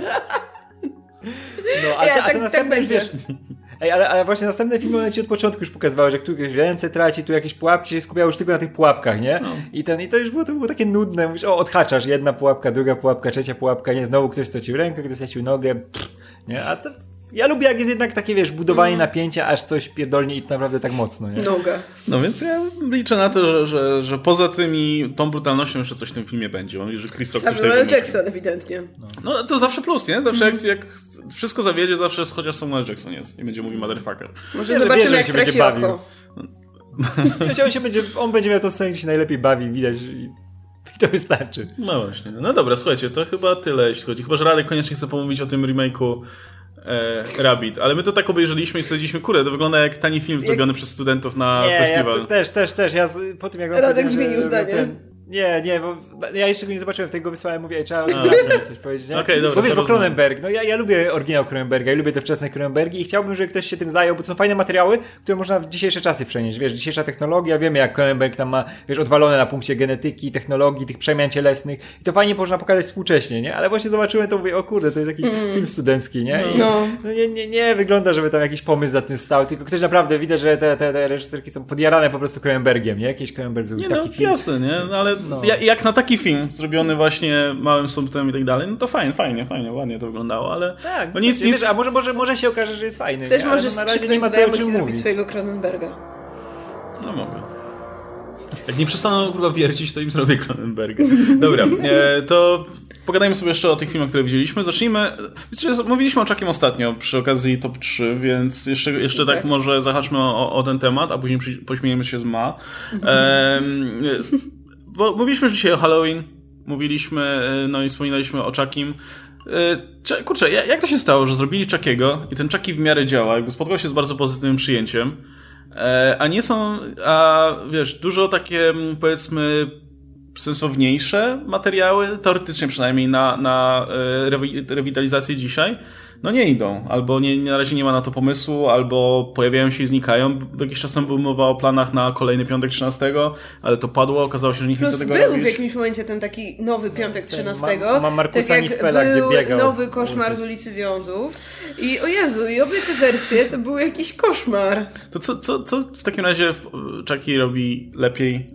No, a, ja, te, tak, a to następne tak wiesz... Ej, ale, ale właśnie następne filmy one ci od początku już pokazywały, że któreś ręce traci, tu jakieś pułapki się skupiały już tylko na tych pułapkach, nie? No. I, ten, I to już było, to było takie nudne. Mówisz, o, odhaczasz, jedna pułapka, druga pułapka, trzecia pułapka, nie? Znowu ktoś stracił rękę, ktoś stracił nogę, pff, nie? A to... Ja lubię, jak jest jednak takie, wiesz, budowanie mm. napięcia, aż coś pierdolnie i naprawdę tak mocno, nie? Noga. No więc ja liczę na to, że, że, że poza tymi, tą brutalnością jeszcze coś w tym filmie będzie. Mam nadzieję, że Chris Rock coś Samuel L. Jackson ewidentnie. No. no to zawsze plus, nie? Zawsze mm. jak, jak wszystko zawiedzie, zawsze chociaż Samuel L. Jackson jest. Nie będzie mówił motherfucker. Może ja zobaczymy, wierzę, jak traci oko. on, się będzie, on będzie miał tą scenę, gdzie się najlepiej bawi, widać i... I to wystarczy. No właśnie. No dobra, słuchajcie, to chyba tyle, jeśli chodzi. Chyba, że Radek koniecznie chce pomówić o tym remake'u E, Rabbit, ale my to tak obejrzeliśmy i stwierdziliśmy, kurde, to wygląda jak tani film jak... zrobiony przez studentów na nie, festiwal. Ja też, też, też. Ja z, po tym jak Radek zmienił zdanie. Ten... Nie, nie, bo ja jeszcze go nie zobaczyłem, tego wysłałem, mówię, trzeba coś powiedzieć, nie? Okay, dobra, bo wiesz, bo Cronenberg, no ja, ja lubię oryginał Cronenberga, ja lubię te wczesne Cronenbergi i chciałbym, żeby ktoś się tym zajął, bo to są fajne materiały, które można w dzisiejsze czasy przenieść, wiesz, dzisiejsza technologia, wiemy jak Cronenberg tam ma, wiesz, odwalone na punkcie genetyki, technologii, tych przemian cielesnych i to fajnie można pokazać współcześnie, nie? Ale właśnie zobaczyłem to, mówię, o kurde, to jest jakiś mm. film studencki, nie? I, no. no nie, nie, nie wygląda, żeby tam jakiś pomysł za tym stał, tylko ktoś naprawdę, widać, że te, te, te reżyserki są podjarane po prostu Cronenbergiem, nie? Jakiś Cronenberg zrobił taki no, film. Jasne, nie? No, ale no. jak na taki film zrobiony właśnie małym sumptem i tak dalej, no to fajnie, fajnie, fajnie, ładnie to wyglądało, ale tak, no nic, nic... Wiesz, a może, może, może się okaże, że jest fajny. Też nie? możesz na razie nie ma to, o czym mówić. swojego Cronenberga. No mogę. Jak nie przestaną chyba wiercić, to im zrobię Cronenberga. Dobra, e, to pogadajmy sobie jeszcze o tych filmach, które widzieliśmy. Zacznijmy, wiecie, mówiliśmy o Chuckiem ostatnio przy okazji top trzy, więc jeszcze, jeszcze tak. tak może zahaczmy o, o ten temat, a później przy, pośmiejemy się z Ma. E, bo mówiliśmy dzisiaj o Halloween, mówiliśmy, no i wspominaliśmy o Chuckim. E, kurczę, jak to się stało, że zrobili Chuckiego i ten Chucky w miarę działa, jakby spotkał się z bardzo pozytywnym przyjęciem, a nie są, a wiesz, dużo takie, powiedzmy, sensowniejsze materiały, teoretycznie przynajmniej na, na rewitalizację dzisiaj, no nie idą. Albo nie, na razie nie ma na to pomysłu, albo pojawiają się i znikają. Jakiś czas temu była mowa o planach na kolejny piątek trzynastego, ale to padło, okazało się, że nikt nie chce tego był robić. W jakimś momencie ten taki nowy piątek trzynastego. Ma, ma Markusa tak Nispela, był gdzie biegał. nowy koszmar z ulicy Wiązów. I o Jezu, i obie te wersje to był jakiś koszmar. To co, co, co w takim razie Chucky robi lepiej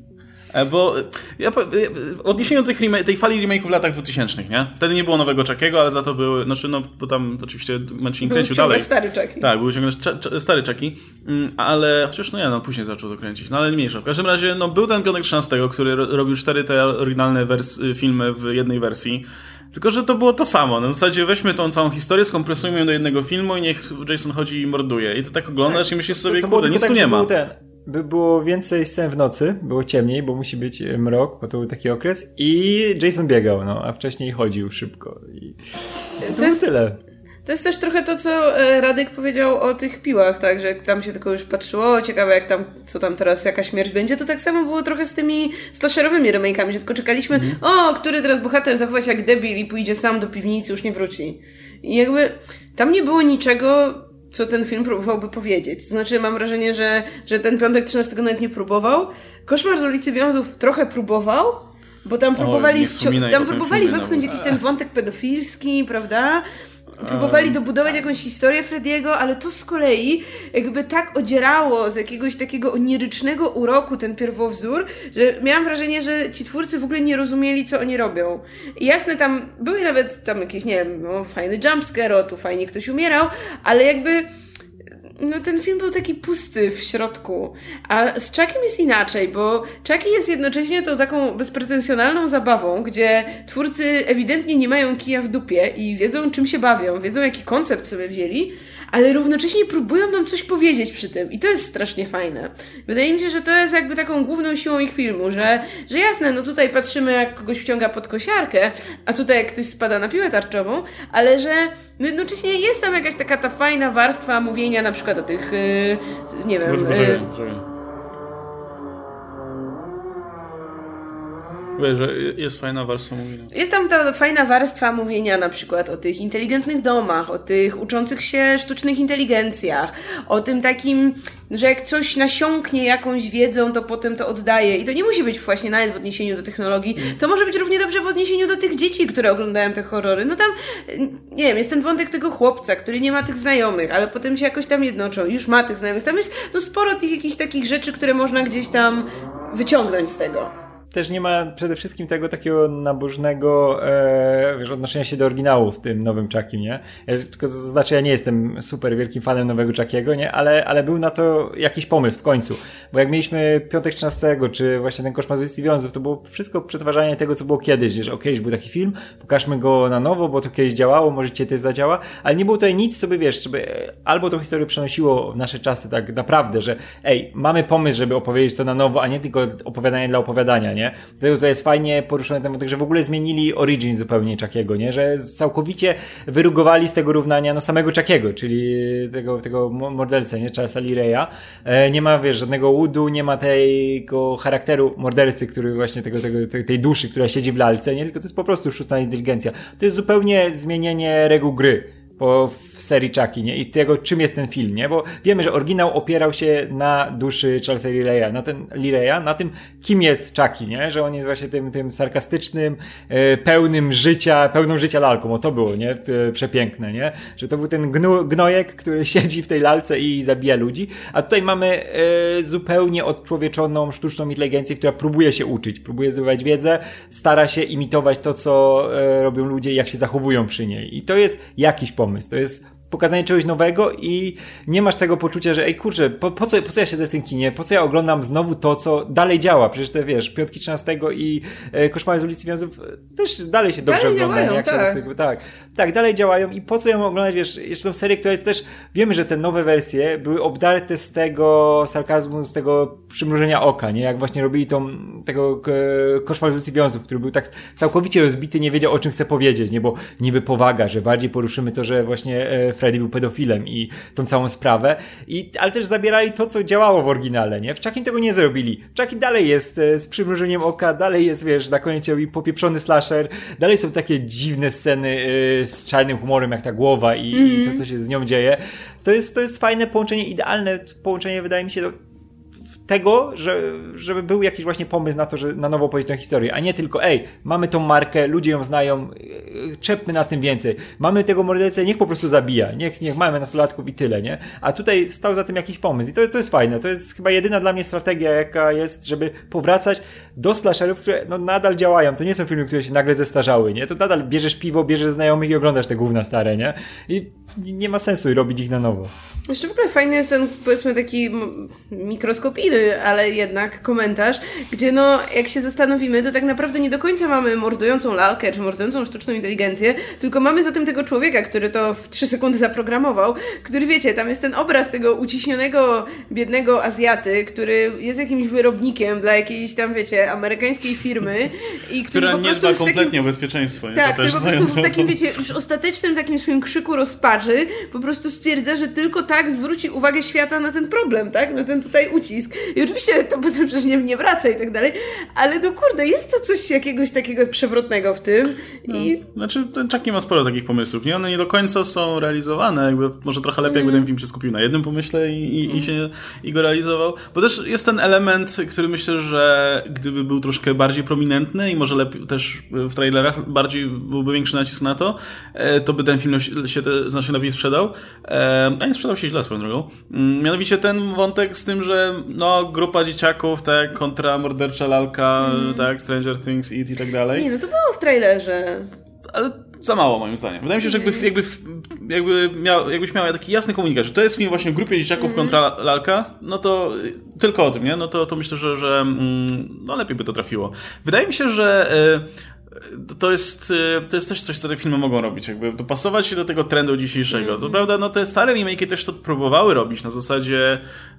Bo ja, w odniesieniu do tych remake, tej fali remake'ów w latach dwutysięcznych, nie? Wtedy nie było nowego Chuckiego, ale za to były, znaczy no, bo tam oczywiście Mancini kręcił dalej. Był stary Chucky. Tak, był ciągle cza, cza, stary Chucky, ale chociaż no nie, no później zaczął to kręcić, no ale mniejsza. W każdym razie, no był ten Piątek trzynastego, który ro, robił cztery te oryginalne wers- filmy w jednej wersji. Tylko, że to było to samo. Na zasadzie weźmy tą całą historię, skompresujmy ją do jednego filmu i niech Jason chodzi i morduje. I to tak oglądasz tak, i myślisz sobie, to, to kurde, nic tak, tu nie ma. Ten, by było więcej scen w nocy, było ciemniej, bo musi być mrok, bo to był taki okres. I Jason biegał, no, a wcześniej chodził szybko. I to, to jest tyle. To jest też trochę to, co Radek powiedział o tych piłach, tak, że tam się tylko już patrzyło, ciekawe jak tam, co tam teraz, jaka śmierć będzie, to tak samo było trochę z tymi slasherowymi remake'ami, że tylko czekaliśmy, mm. o, który teraz bohater zachowa się jak debil i pójdzie sam do piwnicy, już nie wróci. I jakby tam nie było niczego, co ten film próbowałby powiedzieć. To znaczy mam wrażenie, że, że ten Piątek trzynastego nawet nie próbował. Koszmar z ulicy Wiązów trochę próbował, bo tam próbowali, o, wcio- tam próbowali wepchnąć jakiś ten wątek pedofilski, prawda? Próbowali dobudować jakąś historię Frediego, ale to z kolei jakby tak odzierało z jakiegoś takiego onirycznego uroku ten pierwowzór, że miałam wrażenie, że ci twórcy w ogóle nie rozumieli, co oni robią. I jasne, tam były nawet tam jakieś, nie wiem, no, fajny jumpscare, o tu fajnie ktoś umierał, ale jakby no ten film był taki pusty w środku. A z Chuckiem jest inaczej, bo Chucky jest jednocześnie tą taką bezpretensjonalną zabawą, gdzie twórcy ewidentnie nie mają kija w dupie i wiedzą, czym się bawią, wiedzą, jaki koncept sobie wzięli, ale równocześnie próbują nam coś powiedzieć przy tym. I to jest strasznie fajne. Wydaje mi się, że to jest jakby taką główną siłą ich filmu, że, że jasne, no tutaj patrzymy, jak kogoś wciąga pod kosiarkę, a tutaj jak ktoś spada na piłę tarczową, ale że no jednocześnie jest tam jakaś taka ta fajna warstwa mówienia na przykład o tych, yy, nie wiem... Yy, Mówię, że jest fajna warstwa mówienia. Jest tam ta fajna warstwa mówienia na przykład o tych inteligentnych domach, o tych uczących się sztucznych inteligencjach, o tym takim, że jak coś nasiąknie jakąś wiedzą, to potem to oddaje. I to nie musi być właśnie nawet w odniesieniu do technologii. To może być równie dobrze w odniesieniu do tych dzieci, które oglądają te horrory. No tam, nie wiem, jest ten wątek tego chłopca, który nie ma tych znajomych, ale potem się jakoś tam jednoczą i już ma tych znajomych. Tam jest no sporo tych jakichś takich rzeczy, które można gdzieś tam wyciągnąć z tego. Też nie ma przede wszystkim tego takiego nabożnego e, wiesz, odnoszenia się do oryginału w tym nowym Chuckim, nie? Ja, tylko to znaczy, ja nie jestem super wielkim fanem nowego Chuckiego, nie? Ale, ale był na to jakiś pomysł w końcu. Bo jak mieliśmy Piątek trzynastego, czy właśnie ten Koszmar z ulicy Wiązów, to było wszystko przetwarzanie tego, co było kiedyś, że okej, okay, był taki film, pokażmy go na nowo, bo to kiedyś działało, może dzisiaj też zadziała, ale nie było tutaj nic, co by, wiesz, żeby albo tą historię przenosiło w nasze czasy tak naprawdę, że ej, mamy pomysł, żeby opowiedzieć to na nowo, a nie tylko opowiadanie dla opowiadania, nie? Dlatego to jest fajnie poruszone ten wątek, że w ogóle zmienili origin zupełnie Chuckiego, nie? Że całkowicie wyrugowali z tego równania no samego Chuckiego, czyli tego, tego mordercę, nie? Charlesa Lee Raya. E, nie ma, wiesz, żadnego łudu, nie ma tego charakteru mordercy, który właśnie tego, tego, tej duszy, która siedzi w lalce, nie? Tylko to jest po prostu sztuczna inteligencja. To jest zupełnie zmienienie reguł gry. Po, w serii Chucky, nie? I tego, czym jest ten film, nie? Bo wiemy, że oryginał opierał się na duszy Charlesa Lee Raya, na ten Lee Raya, na tym, kim jest Chucky, nie? Że on jest właśnie tym, tym sarkastycznym, e, pełnym życia, pełną życia lalką. O, to było, nie? E, przepiękne, nie? Że to był ten gnu, gnojek, który siedzi w tej lalce i zabija ludzi. A tutaj mamy e, zupełnie odczłowieczoną, sztuczną inteligencję, która próbuje się uczyć, próbuje zdobywać wiedzę, stara się imitować to, co e, robią ludzie i jak się zachowują przy niej. I to jest jakiś pomysł. To jest pokazanie czegoś nowego i nie masz tego poczucia, że ej kurczę, po, po, co, po co ja siedzę w tym kinie, po co ja oglądam znowu to, co dalej działa, przecież te wiesz, Piątki trzynastego i e, Koszmary z ulicy Wiązów też dalej się dobrze dalej ogląda. Działają, jak tak. Się, tak, tak, dalej działają i po co ja mam oglądać, wiesz, jeszcze tą serię, która jest też, wiemy, że te nowe wersje były obdarte z tego sarkazmu, z tego przymrużenia oka, nie, jak właśnie robili tą, tego e, Koszmar z ulicy Wiązów, który był tak całkowicie rozbity, nie wiedział o czym chce powiedzieć, nie, bo niby powaga, że bardziej poruszymy to, że właśnie e, Freddy był pedofilem i tą całą sprawę, i, ale też zabierali to, co działało w oryginale, nie? W Chuckim tego nie zrobili. Chucky dalej jest e, z przymrużeniem oka, dalej jest, wiesz, na koniec popieprzony slasher, dalej są takie dziwne sceny e, z czarnym humorem, jak ta głowa i, mm. i to, co się z nią dzieje. To jest, to jest fajne połączenie, idealne połączenie, wydaje mi się, do tego, że, żeby był jakiś właśnie pomysł na to, że na nowo opowiedzieć tę historię, a nie tylko ej, mamy tą markę, ludzie ją znają, czepmy na tym więcej. Mamy tego mordercę, niech po prostu zabija, niech, niech mamy nastolatków i tyle, nie? A tutaj stał za tym jakiś pomysł i to, to jest fajne. To jest chyba jedyna dla mnie strategia, jaka jest, żeby powracać do slasherów, które no, nadal działają. To nie są filmy, które się nagle zestarzały, nie? To nadal bierzesz piwo, bierzesz znajomych i oglądasz te gówna stare, nie? I nie ma sensu robić ich na nowo. Jeszcze w ogóle fajny jest ten, powiedzmy, taki mikroskopijny, ale jednak komentarz, gdzie no, jak się zastanowimy, to tak naprawdę nie do końca mamy mordującą lalkę, czy mordującą sztuczną inteligencję, tylko mamy za tym tego człowieka, który to w trzy sekundy zaprogramował, który, wiecie, tam jest ten obraz tego uciśnionego, biednego Azjaty, który jest jakimś wyrobnikiem dla jakiejś tam, wiecie, amerykańskiej firmy i który która po nie dba kompletnie takim, o bezpieczeństwo. Nie? Tak, to też po prostu w takim, wiecie, już ostatecznym takim swoim krzyku rozpaczy po prostu stwierdza, że tylko tak zwróci uwagę świata na ten problem, tak? Na ten tutaj ucisk. I oczywiście to potem przecież nie, nie wraca i tak dalej, ale no kurde, jest to coś jakiegoś takiego przewrotnego w tym. No. I... Znaczy, ten Chucky ma sporo takich pomysłów, nie? One nie do końca są realizowane, jakby może trochę lepiej, mm. jakby ten film się skupił na jednym pomyśle i, i, mm. i się i go realizował. Bo też jest ten element, który myślę, że gdyby był troszkę bardziej prominentny i może lepiej też w trailerach bardziej byłby większy nacisk na to, to by ten film się te, znacznie lepiej sprzedał. A nie sprzedał się źle swoją drogą. Mianowicie ten wątek z tym, że no, grupa dzieciaków, tak, kontra mordercza lalka, mm. tak, Stranger Things, It i tak dalej. Nie, no to było w trailerze. Ale za mało moim zdaniem. Wydaje mi się, że jakby, jakby, jakby miał, jakbyś miał taki jasny komunikat, że to jest film właśnie o grupie dzieciaków mm. kontra lalka, no to tylko o tym, nie? No to, to myślę, że, że no lepiej by to trafiło. Wydaje mi się, że to jest, to jest też coś, co te filmy mogą robić, jakby dopasować się do tego trendu dzisiejszego. Mm-hmm. To prawda, no te stare remake'i też to próbowały robić, na zasadzie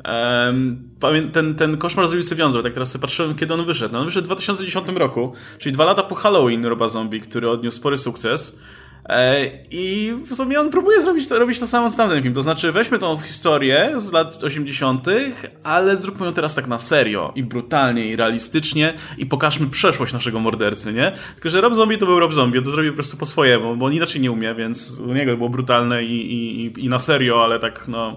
um, ten, ten Koszmar z ulicy Wiązów, tak teraz sobie patrzyłem, kiedy on wyszedł. No, on wyszedł w dwa tysiące dziesiątym roku, czyli dwa lata po Halloween Roba Zombie, który odniósł spory sukces. I w sumie on próbuje zrobić to, robić to samo z tamten film. To znaczy weźmy tą historię z lat osiemdziesiątych, ale zróbmy ją teraz tak na serio i brutalnie i realistycznie i pokażmy przeszłość naszego mordercy, nie? Tylko że Rob Zombie to był Rob Zombie, on to zrobił po prostu po swojemu, bo on inaczej nie umie, więc u niego było brutalne i, i, i na serio, ale tak no...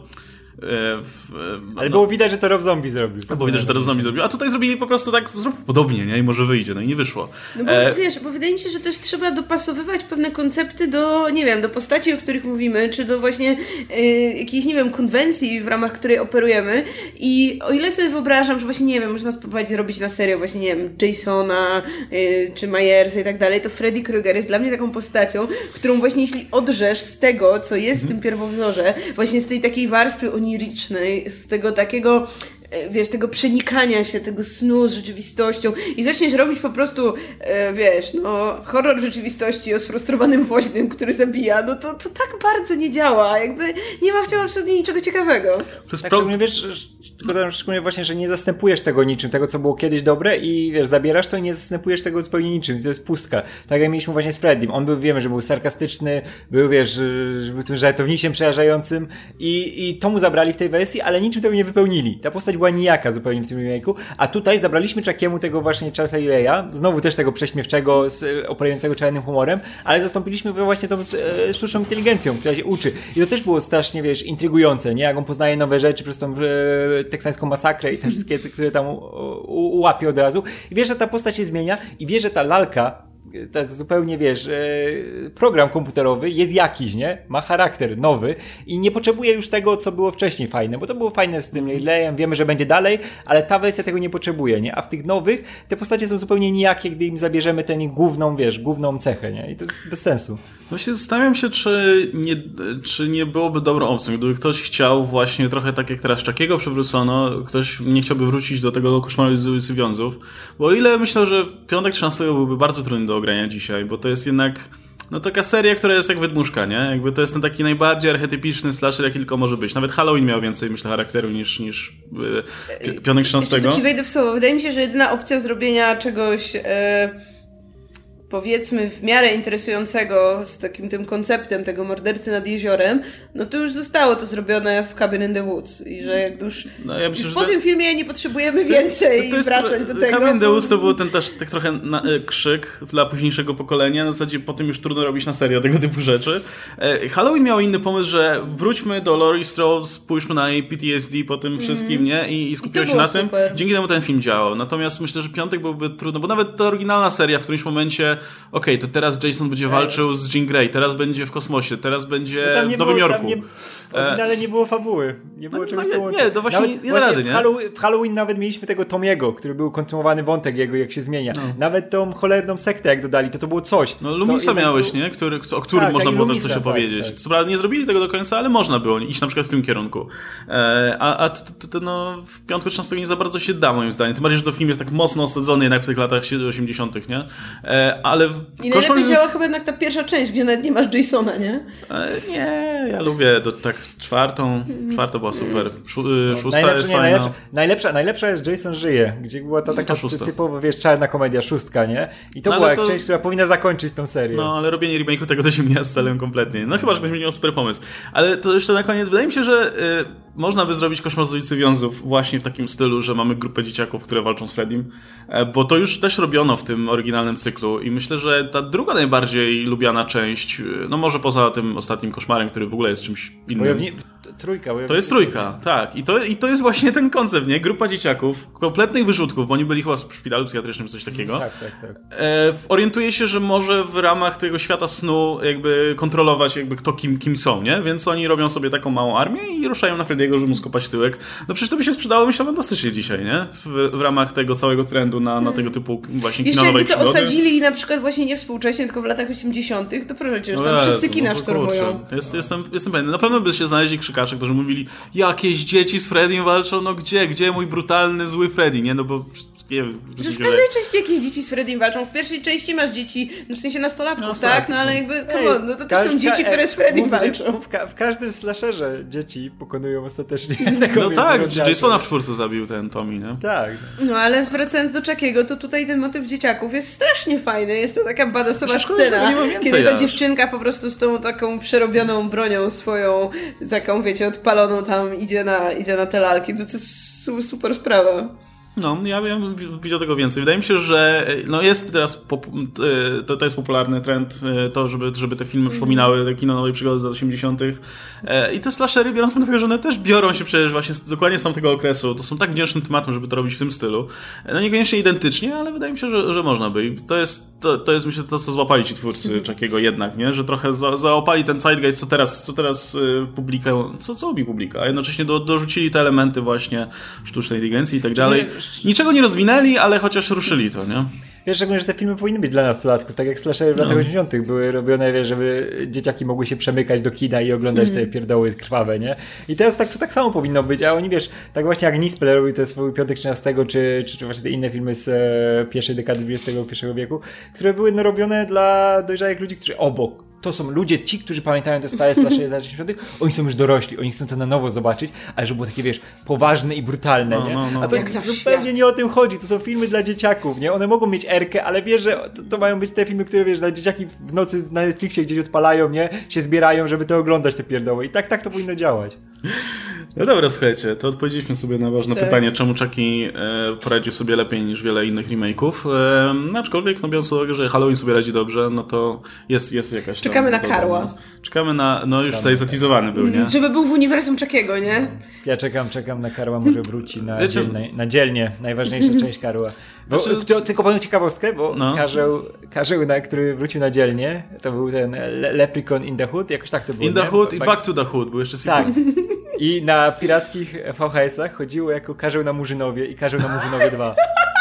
W, no, ale było widać, że to Rob Zombie zrobił. Było widać, że to Rob Zombie zrobił. A tutaj zrobili po prostu tak, zrób podobnie, nie? I może wyjdzie. No i nie wyszło. No bo e... wiesz, bo wydaje mi się, że też trzeba dopasowywać pewne koncepty do, nie wiem, do postaci, o których mówimy, czy do właśnie e, jakiejś, nie wiem, konwencji, w ramach której operujemy. I o ile sobie wyobrażam, że właśnie, nie wiem, można spróbować zrobić na serio właśnie, nie wiem, Jasona, e, czy Myersa i tak dalej, to Freddy Krueger jest dla mnie taką postacią, którą właśnie jeśli odrzesz z tego, co jest w tym pierwowzorze, właśnie z tej takiej warstwy onirycznej, z tego takiego, wiesz, tego przenikania się, tego snu z rzeczywistością i zaczniesz robić po prostu, wiesz, no, horror rzeczywistości o sfrustrowanym woźnym, który zabija, no to, to tak bardzo nie działa, jakby nie ma w tym absolutnie niczego ciekawego. To jest tak, pro... szczególnie, wiesz, tylko szczególnie właśnie, że nie zastępujesz tego niczym, tego, co było kiedyś dobre i, wiesz, zabierasz to i nie zastępujesz tego zupełnie niczym, to jest pustka. Tak jak mieliśmy właśnie z Freddym, on był, wiemy, że był sarkastyczny, był, wiesz, był tym żartownisiem przerażającym i, i to mu zabrali w tej wersji, ale niczym tego nie wypełnili. Ta postać była nijaka zupełnie w tym remake'u, a tutaj zabraliśmy Chuckiemu tego właśnie Charlesa Leya, znowu też tego prześmiewczego, operującego czarnym humorem, ale zastąpiliśmy go właśnie tą e, sztuczną inteligencją, która się uczy. I to też było strasznie, wiesz, intrygujące, nie? Jak on poznaje nowe rzeczy przez tą e, teksańską masakrę i te wszystkie, które tam u, u, ułapie od razu. I wiesz, że ta postać się zmienia i wiesz, że ta lalka, tak zupełnie, wiesz, program komputerowy jest jakiś, nie? Ma charakter nowy i nie potrzebuje już tego, co było wcześniej fajne, bo to było fajne z tym Leyem, wiemy, że będzie dalej, ale ta wersja tego nie potrzebuje, nie? A w tych nowych te postacie są zupełnie nijakie, gdy im zabierzemy tę główną, wiesz, główną cechę, nie? I to jest bez sensu. Właśnie zastanawiam się, czy nie, czy nie byłoby dobrą opcją, gdyby ktoś chciał właśnie trochę tak jak teraz Chuckiego przywrócono, ktoś nie chciałby wrócić do tego Koszmaru z ulicy Wiązów, bo o ile myślę, że piątek trzynastego byłby bardzo trudny do ogrania dzisiaj, bo to jest jednak no taka seria, która jest jak wydmuszka, nie? Jakby to jest ten taki najbardziej archetypiczny slasher, jaki tylko może być. Nawet Halloween miał więcej, myślę, charakteru niż, niż yy, piątek trzynastego. Jeszcze ci wejdę w słowo. Wydaje mi się, że jedyna opcja zrobienia czegoś... Yy... powiedzmy w miarę interesującego z takim tym konceptem tego mordercy nad jeziorem, no to już zostało to zrobione w Cabin in the Woods i że jakby już, no, ja myślę, już po to... tym filmie nie potrzebujemy więcej to jest, to jest wracać tro... do tego. Cabin in the Woods to był ten też tak trochę na, krzyk dla późniejszego pokolenia, na zasadzie po tym już trudno robić na serio tego typu rzeczy. Halloween miał inny pomysł, że wróćmy do Laurie Strode, spójrzmy na jej P T S D po tym mm. wszystkim, nie? I, i skupiła się na tym. Super. Dzięki temu ten film działał. Natomiast myślę, że piątek byłby trudno, bo nawet ta oryginalna seria w którymś momencie okej, okay, to teraz Jason będzie walczył z Jean Grey, teraz będzie w kosmosie, teraz będzie w Nowym było, Jorku. Ale nie było fabuły. Nie było no, czegoś, co łączy. Nie, to właśnie nawet, nie da rady, w nie? Halloween, w Halloween nawet mieliśmy tego Tomiego, który był kontynuowany wątek jego, jak się zmienia. No. Nawet tą cholerną sektę, jak dodali, to to było coś. No Lumisa co, miałeś, był... nie? Który, o którym tak, można było Lumisa, też coś opowiedzieć. Tak, tak. Co prawda nie zrobili tego do końca, ale można było iść na przykład w tym kierunku. E, a a to, to, to, no, w piątku trzynastego nie za bardzo się da, moim zdaniem. Tym bardziej, że to film jest tak mocno osadzony jednak w tych latach osiemdziesiątych, nie? E, ale w I najlepiej jest... działa chyba jednak ta pierwsza część, gdzie nawet nie masz Jasona, nie? E, nie, ja lubię do, tak czwartą. Czwarta była super. Szó, szósta najlepsza, jest nie, fajna. Najlepsza, najlepsza, najlepsza jest Jason żyje, gdzie była ta taka ta typowo, wiesz, czarna komedia, szóstka, nie? I to no, była jak to... część, która powinna zakończyć tą serię. No, ale robienie remake'u tego też mnie scalem kompletnie. No chyba, że ktoś miał super pomysł. Ale to jeszcze na koniec, wydaje mi się, że y, można by zrobić Koszmar z ulicy Wiązów właśnie w takim stylu, że mamy grupę dzieciaków, które walczą z Freddym, e, bo to już też robiono w tym oryginalnym cyklu i myślę, że ta druga najbardziej lubiana część, no może poza tym ostatnim Koszmarem, który w ogóle jest czymś innym. Bojowni... Trójka. Bojowni... To jest trójka, tak. I to, I to jest właśnie ten koncept, nie? Grupa dzieciaków, kompletnych wyrzutków, bo oni byli chyba w szpitalu psychiatrycznym, coś takiego. Tak, tak, tak. E, orientuje się, że może w ramach tego świata snu jakby kontrolować jakby kto kim, kim są, nie? Więc oni robią sobie taką małą armię i ruszają na Freddy'ego, żeby mu skopać tyłek. No przecież to by się sprzedało, myślę, fantastycznie dzisiaj, nie? W, w ramach tego całego trendu na, na tego typu właśnie kina nowej przygody. Jeszcze jakby to osadzili na przykład właśnie nie współcześnie, tylko w latach osiemdziesiątych, to proszę cię, już tam no wszyscy kina no szturmują. Jest, jestem, jestem pewien. Na pewno by się znaleźli krzykacze, którzy mówili, jakieś dzieci z Freddym walczą, no gdzie? Gdzie mój brutalny, zły Freddy, nie? No bo... Nie wiem, w każdej części jakieś dzieci z Freddym walczą. W pierwszej części masz dzieci, w sensie nastolatków, no, tak? No ale jakby, come on, no to też są dzieci, które z Freddym walczą. W, ka- w każdym slasherze dzieci pokonują ostatecznie tego. No tak, Jasona w czwórce zabił ten Tommy, nie? Tak. No ale wracając do Chuckiego, to tutaj ten motyw dzieciaków jest strasznie fajny. Jest to taka badasowa scena, kiedy ta dziewczynka po prostu z tą taką przerobioną bronią swoją, taką wiecie, odpaloną tam idzie na, idzie na te lalki. To, to jest super sprawa. No, ja bym widział tego więcej. Wydaje mi się, że no jest teraz pop, to, to jest popularny trend, to, żeby, żeby te filmy przypominały te kino nowej przygody z lat osiemdziesiątych. I te slashery, biorąc pod uwagę, że one też biorą się przecież właśnie z, dokładnie z tamtego okresu. To są tak wdzięcznym tematem, żeby to robić w tym stylu. No niekoniecznie identycznie, ale wydaje mi się, że, że można by. I to jest, to, to jest myślę to, co złapali ci twórcy Chuckiego jednak, nie? Że trochę za, załapali ten zeitgeist, co teraz, co teraz publika, co, co lubi publika, a jednocześnie do, dorzucili te elementy właśnie sztucznej inteligencji i tak dalej. Niczego nie rozwinęli, ale chociaż ruszyli to, nie? Wiesz, szczególnie, że te filmy powinny być dla nastolatków, tak jak slashery w latach no. osiemdziesiątych były robione, wiesz, żeby dzieciaki mogły się przemykać do kina i oglądać mm. te pierdoły krwawe, nie? I teraz tak, tak samo powinno być, a oni, wiesz, tak właśnie jak Nispel robił te swój Piątek trzynastego, czy, czy, czy właśnie te inne filmy z e, pierwszej dekady dwudziestego pierwszego wieku, które były no, robione dla dojrzałych ludzi, którzy obok. To są ludzie, ci, którzy pamiętają te stare slashery z lat osiemdziesiątych, oni są już dorośli, oni chcą to na nowo zobaczyć, ale żeby było takie, wiesz, poważne i brutalne, no, nie? No, no. A to zupełnie nie o tym chodzi, to są filmy dla dzieciaków, nie? One mogą mieć erkę, ale wiesz, że to, to mają być te filmy, które, wiesz, dla dzieciaki w nocy na Netflixie gdzieś odpalają, nie? Się zbierają, żeby to oglądać, te pierdoły. I tak, tak to powinno działać. No dobra, słuchajcie, to odpowiedzieliśmy sobie na ważne tak. pytanie, czemu Chucky e, poradził sobie lepiej niż wiele innych remake'ów. E, no, aczkolwiek, no biorąc pod uwagę, że Halloween sobie radzi dobrze, no to jest, jest jakaś tam... Czekamy na Karła. Czekamy na... No już tutaj zatizowany był, nie? Żeby był w uniwersum Chuckiego, nie? Ja czekam, czekam na Karła, może wróci na, Wiecie, dzielnej, na dzielnie, najważniejsza część Karła. Bo, znaczy... to, tylko powiem ciekawostkę, bo no. Karzeł, Karzeł na, który wrócił na dzielnie, to był ten Le- Leprechaun in the Hood, jakoś tak to było. In the nie? Hood i Back to the Hood, był jeszcze sequel. Tak. I na pirackich V H S-ach chodziło jako Karzeł na Murzynowie i Karzeł na Murzynowie dwa.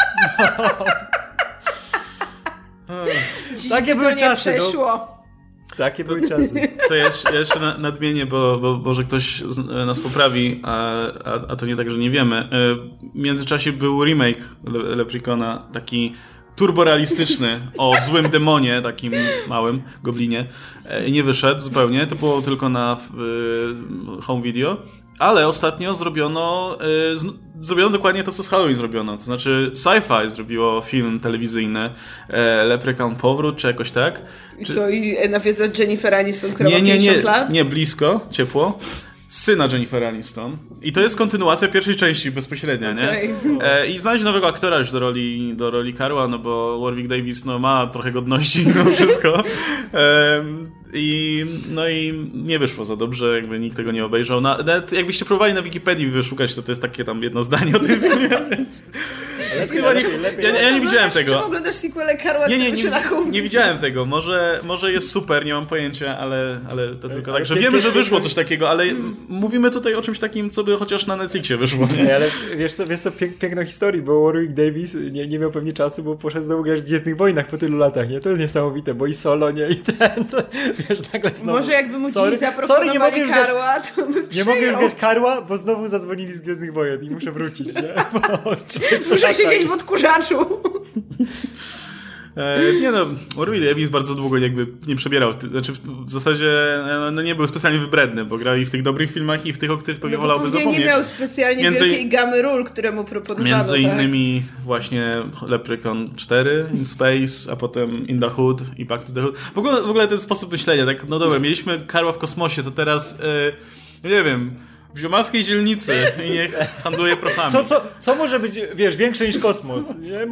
No. Takie były czasy. Przeszło. No. Takie były czasy. To ja jeszcze, ja jeszcze nadmienię, bo, bo może ktoś nas poprawi, a, a, a to nie tak, że nie wiemy. W międzyczasie był remake Le- Leprechauna, taki turborealistyczny, o złym demonie, takim małym goblinie. Nie wyszedł zupełnie, to było tylko na home video. Ale ostatnio zrobiono, y, z, zrobiono dokładnie to, co z Halloween zrobiono. To znaczy Sci-Fi zrobiło film telewizyjny e, Leprechaun Powrót, czy jakoś tak. I czy... co, i nawiedza Jennifer Aniston, która nie, ma pięćdziesiąt nie, lat? Nie, blisko, ciepło. Syna Jennifer Aniston. I to jest kontynuacja pierwszej części bezpośrednia, okay. nie? E, I znaleźć nowego aktora już do roli, do roli Carla, no bo Warwick Davis no, ma trochę godności mimo wszystko. E, i, no i nie wyszło za dobrze, jakby nikt tego nie obejrzał. Na, nawet jakbyście próbowali na Wikipedii wyszukać, to to jest takie tam jedno zdanie o tym filmie, więc... Chyba nie, ja, ja nie widziałem tego. Czemu oglądasz sequelę Carla? Nie, nie, nie, nie, nie widziałem tego. Może, może jest super, nie mam pojęcia, ale, ale to tylko tak, że wiemy, że wyszło coś takiego, ale mówimy tutaj o czymś takim, co by chociaż na Netflixie wyszło. Nie, ale wiesz co, wiesz co pięk, piękną historii, bo Warwick Davis nie, nie miał pewnie czasu, bo poszedł znowu grać w Gwiezdnych Wojnach po tylu latach, nie? To jest niesamowite, bo i Solo, nie? I ten, to, wiesz, nagle znowu... Może jakby mu sorry, dziś zaproponowali sorry, nie Karła, to by Nie mogę już grać Karła, bo znowu zadzwonili z Gwiezdnych Wojen i muszę wrócić, nie? Bo, muszę siedzieć w odkurzaczu. E, nie no, Warwick Davis bardzo długo jakby nie przebierał, znaczy w zasadzie no, nie był specjalnie wybredny, bo grał i w tych dobrych filmach i w tych, o których pewnie no, wolałby zapomnieć. Nie miał specjalnie między, wielkiej gamy ról, które mu proponowano. Między tak? innymi właśnie Leprechaun cztery, In Space, a potem In the Hood i Back to the Hood. W ogóle, w ogóle ten sposób myślenia, tak no dobra, mieliśmy Karła w kosmosie, to teraz e, nie wiem... w ziomalskiej dzielnicy i niech handluje prochami. Co, co, co może być, wiesz, większe niż kosmos?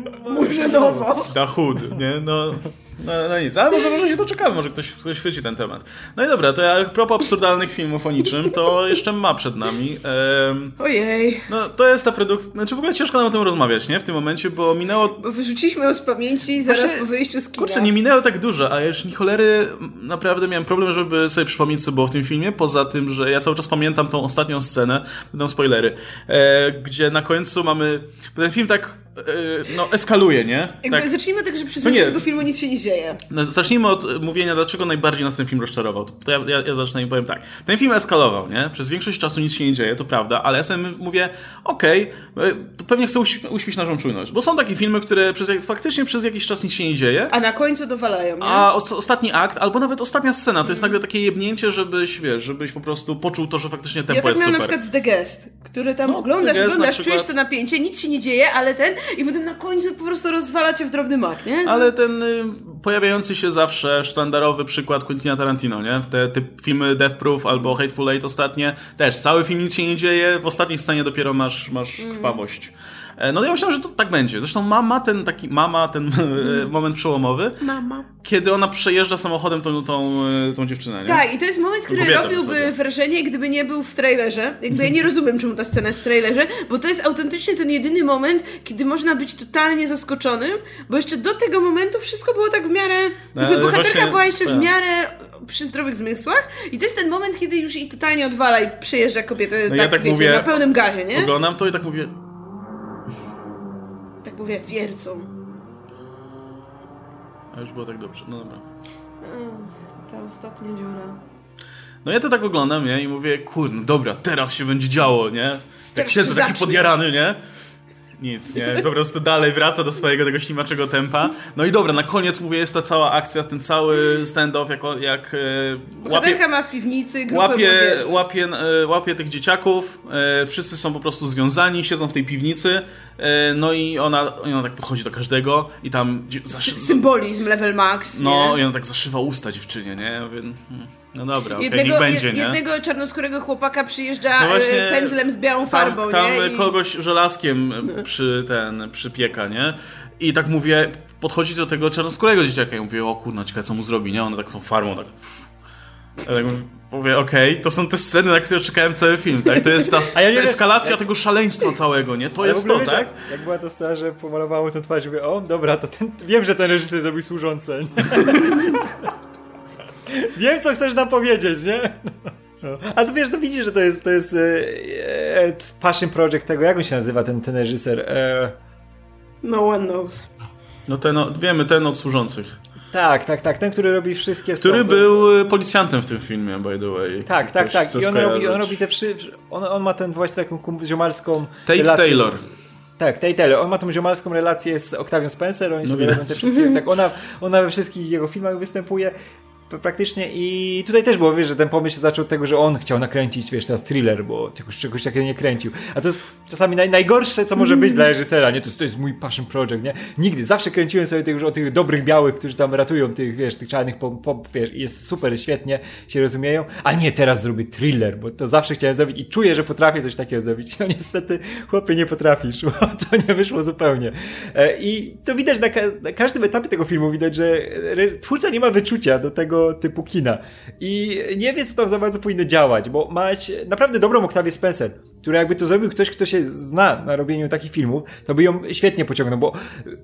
Murzynowo. The Hood, nie? No, no, no nic. Ale może, może się doczekamy, może ktoś, ktoś chwyci ten temat. No i dobra, to ja propos absurdalnych filmów o niczym, to jeszcze ma przed nami. Um, Ojej. No to jest ta produkcja, znaczy w ogóle ciężko nam o tym rozmawiać, nie? W tym momencie, bo minęło... Bo wyrzuciliśmy ją z pamięci zaraz Właśnie, po wyjściu z kina. Kurczę, nie minęło tak dużo, a już ni cholery naprawdę miałem problem, żeby sobie przypomnieć, co było w tym filmie, poza tym, że ja cały czas pamiętam tą ostatnią scenę, będą spoilery, e, gdzie na końcu mamy... Ten film tak e, no eskaluje, nie? Tak. Zacznijmy od tego, że przez większość tego filmu nic się nie dzieje. No, zacznijmy od mówienia, dlaczego najbardziej nas ten film rozczarował. To ja, ja, ja zacznę i powiem tak. Ten film eskalował, nie? Przez większość czasu nic się nie dzieje, to prawda, ale ja sobie mówię, okej, okay, to pewnie chcę uśp- uśpić naszą czujność, bo są takie filmy, które przez, faktycznie przez jakiś czas nic się nie dzieje. A na końcu dowalają, nie? A o, ostatni akt, albo nawet ostatnia scena, to mm. jest nagle takie jebnięcie, żebyś, wiesz, żebyś po prostu poczuł to, że faktycznie tempo ja tak jest super. Ja tak miałem na przykład z The Guest, który tam no, oglądasz, oglądasz, czujesz to napięcie, nic się nie dzieje, ale ten, i potem na końcu po prostu rozwala cię w drobny mak, nie? Ale ten y, pojawiający się zawsze sztandarowy przykład Quentina Tarantino, nie? Te, te filmy Death Proof albo Hateful Eight ostatnie, też cały film nic się nie dzieje, w ostatniej scenie dopiero masz, masz mm. krwawość. No ja myślałem, że to tak będzie. Zresztą mama ten taki, mama ten mm. moment przełomowy, mama. Kiedy ona przejeżdża samochodem tą, tą, tą dziewczynę, nie? Tak, i to jest moment, który robiłby wrażenie, gdyby nie był w trailerze. Jakby ja nie rozumiem, czemu ta scena jest w trailerze, bo to jest autentycznie ten jedyny moment, kiedy można być totalnie zaskoczonym, bo jeszcze do tego momentu wszystko było tak w miarę... Jakby no, bohaterka właśnie, była jeszcze tak. w miarę przy zdrowych zmysłach i to jest ten moment, kiedy już i totalnie odwala i przejeżdża kobietę no tak, ja tak wiecie, mówię, na pełnym gazie, nie? Oglądam to i tak mówię... Tak mówię, wiercą. A już było tak dobrze, no dobra. Ech, ta ostatnia dziura. No ja to tak oglądam, nie? I mówię, kurde, dobra, teraz się będzie działo, nie? Tak siedzę taki podjarany, nie? Nic, nie? Po prostu dalej wraca do swojego tego ślimaczego tempa. No i dobra, na koniec mówię, jest ta cała akcja, ten cały stand-off, jak, jak e, łapie... ma w piwnicy grupę łapie, młodzieży. Łapie, e, łapie tych dzieciaków, e, wszyscy są po prostu związani, siedzą w tej piwnicy, e, no i ona, ona tak podchodzi do każdego i tam... Zaszy... Symbolizm level max, No nie? i ona tak zaszywa usta dziewczynie, nie? Ja mówię, hmm. No dobra, okej, okay, niech będzie, jed, nie? Jednego czarnoskórego chłopaka przyjeżdża no właśnie, pędzlem z białą farbą, tam, tam nie? Tam kogoś żelazkiem przy ten, przypieka, nie? I tak mówię, podchodzi do tego czarnoskórego dzieciaka i mówię, o kurna, ciekawe co mu zrobi, nie? Ona tak tą farbą tak... Ja tak mówię, okej, okay, to są te sceny, na które czekałem cały film, tak? To jest ta ja eskalacja jak... tego szaleństwa całego, nie? To jest to, wiesz, tak? Jak była ta scena, że pomalowało tę twarz i mówię, o, dobra, to ten, wiem, że ten reżyser zrobił służące. Wiem, co chcesz nam powiedzieć, nie? No. A to wiesz, to widzisz, że to jest to jest e, e, passion project tego, jak on się nazywa, ten, ten reżyser? E... No one knows. No ten, wiemy, ten od służących. Tak, tak, tak, ten, który robi wszystkie... Który był policjantem w tym filmie, by the way. Tak, tak, tak. I on robi, on robi te wszystkie... On, on ma ten właśnie taką ziomalską Tate relację. Taylor. Tak, Tate Taylor. On ma tą ziomalską relację z Octavią Spencer, oni sobie no robią te wszystkie... Tak, ona, ona we wszystkich jego filmach występuje. praktycznie i tutaj też było, wiesz, że ten pomysł się zaczął od tego, że on chciał nakręcić, wiesz, teraz thriller, bo czegoś, czegoś takiego nie kręcił. A to jest czasami naj, najgorsze, co może być dla reżysera, nie? To jest, to jest mój passion project, nie? Nigdy. Zawsze kręciłem sobie tych, już o tych dobrych białych, którzy tam ratują tych, wiesz, tych czarnych pop, pop, wiesz, i jest super, świetnie, się rozumieją. A nie, teraz zrobię thriller, bo to zawsze chciałem zrobić i czuję, że potrafię coś takiego zrobić. No niestety, chłopie, nie potrafisz, bo to nie wyszło zupełnie. I to widać na, ka na każdym etapie tego filmu, widać, że twórca nie ma wyczucia do tego typu kina. I nie wie, co tam za bardzo powinno działać, bo masz naprawdę dobrą Octavię Spencer, która jakby to zrobił ktoś, kto się zna na robieniu takich filmów, to by ją świetnie pociągnął, bo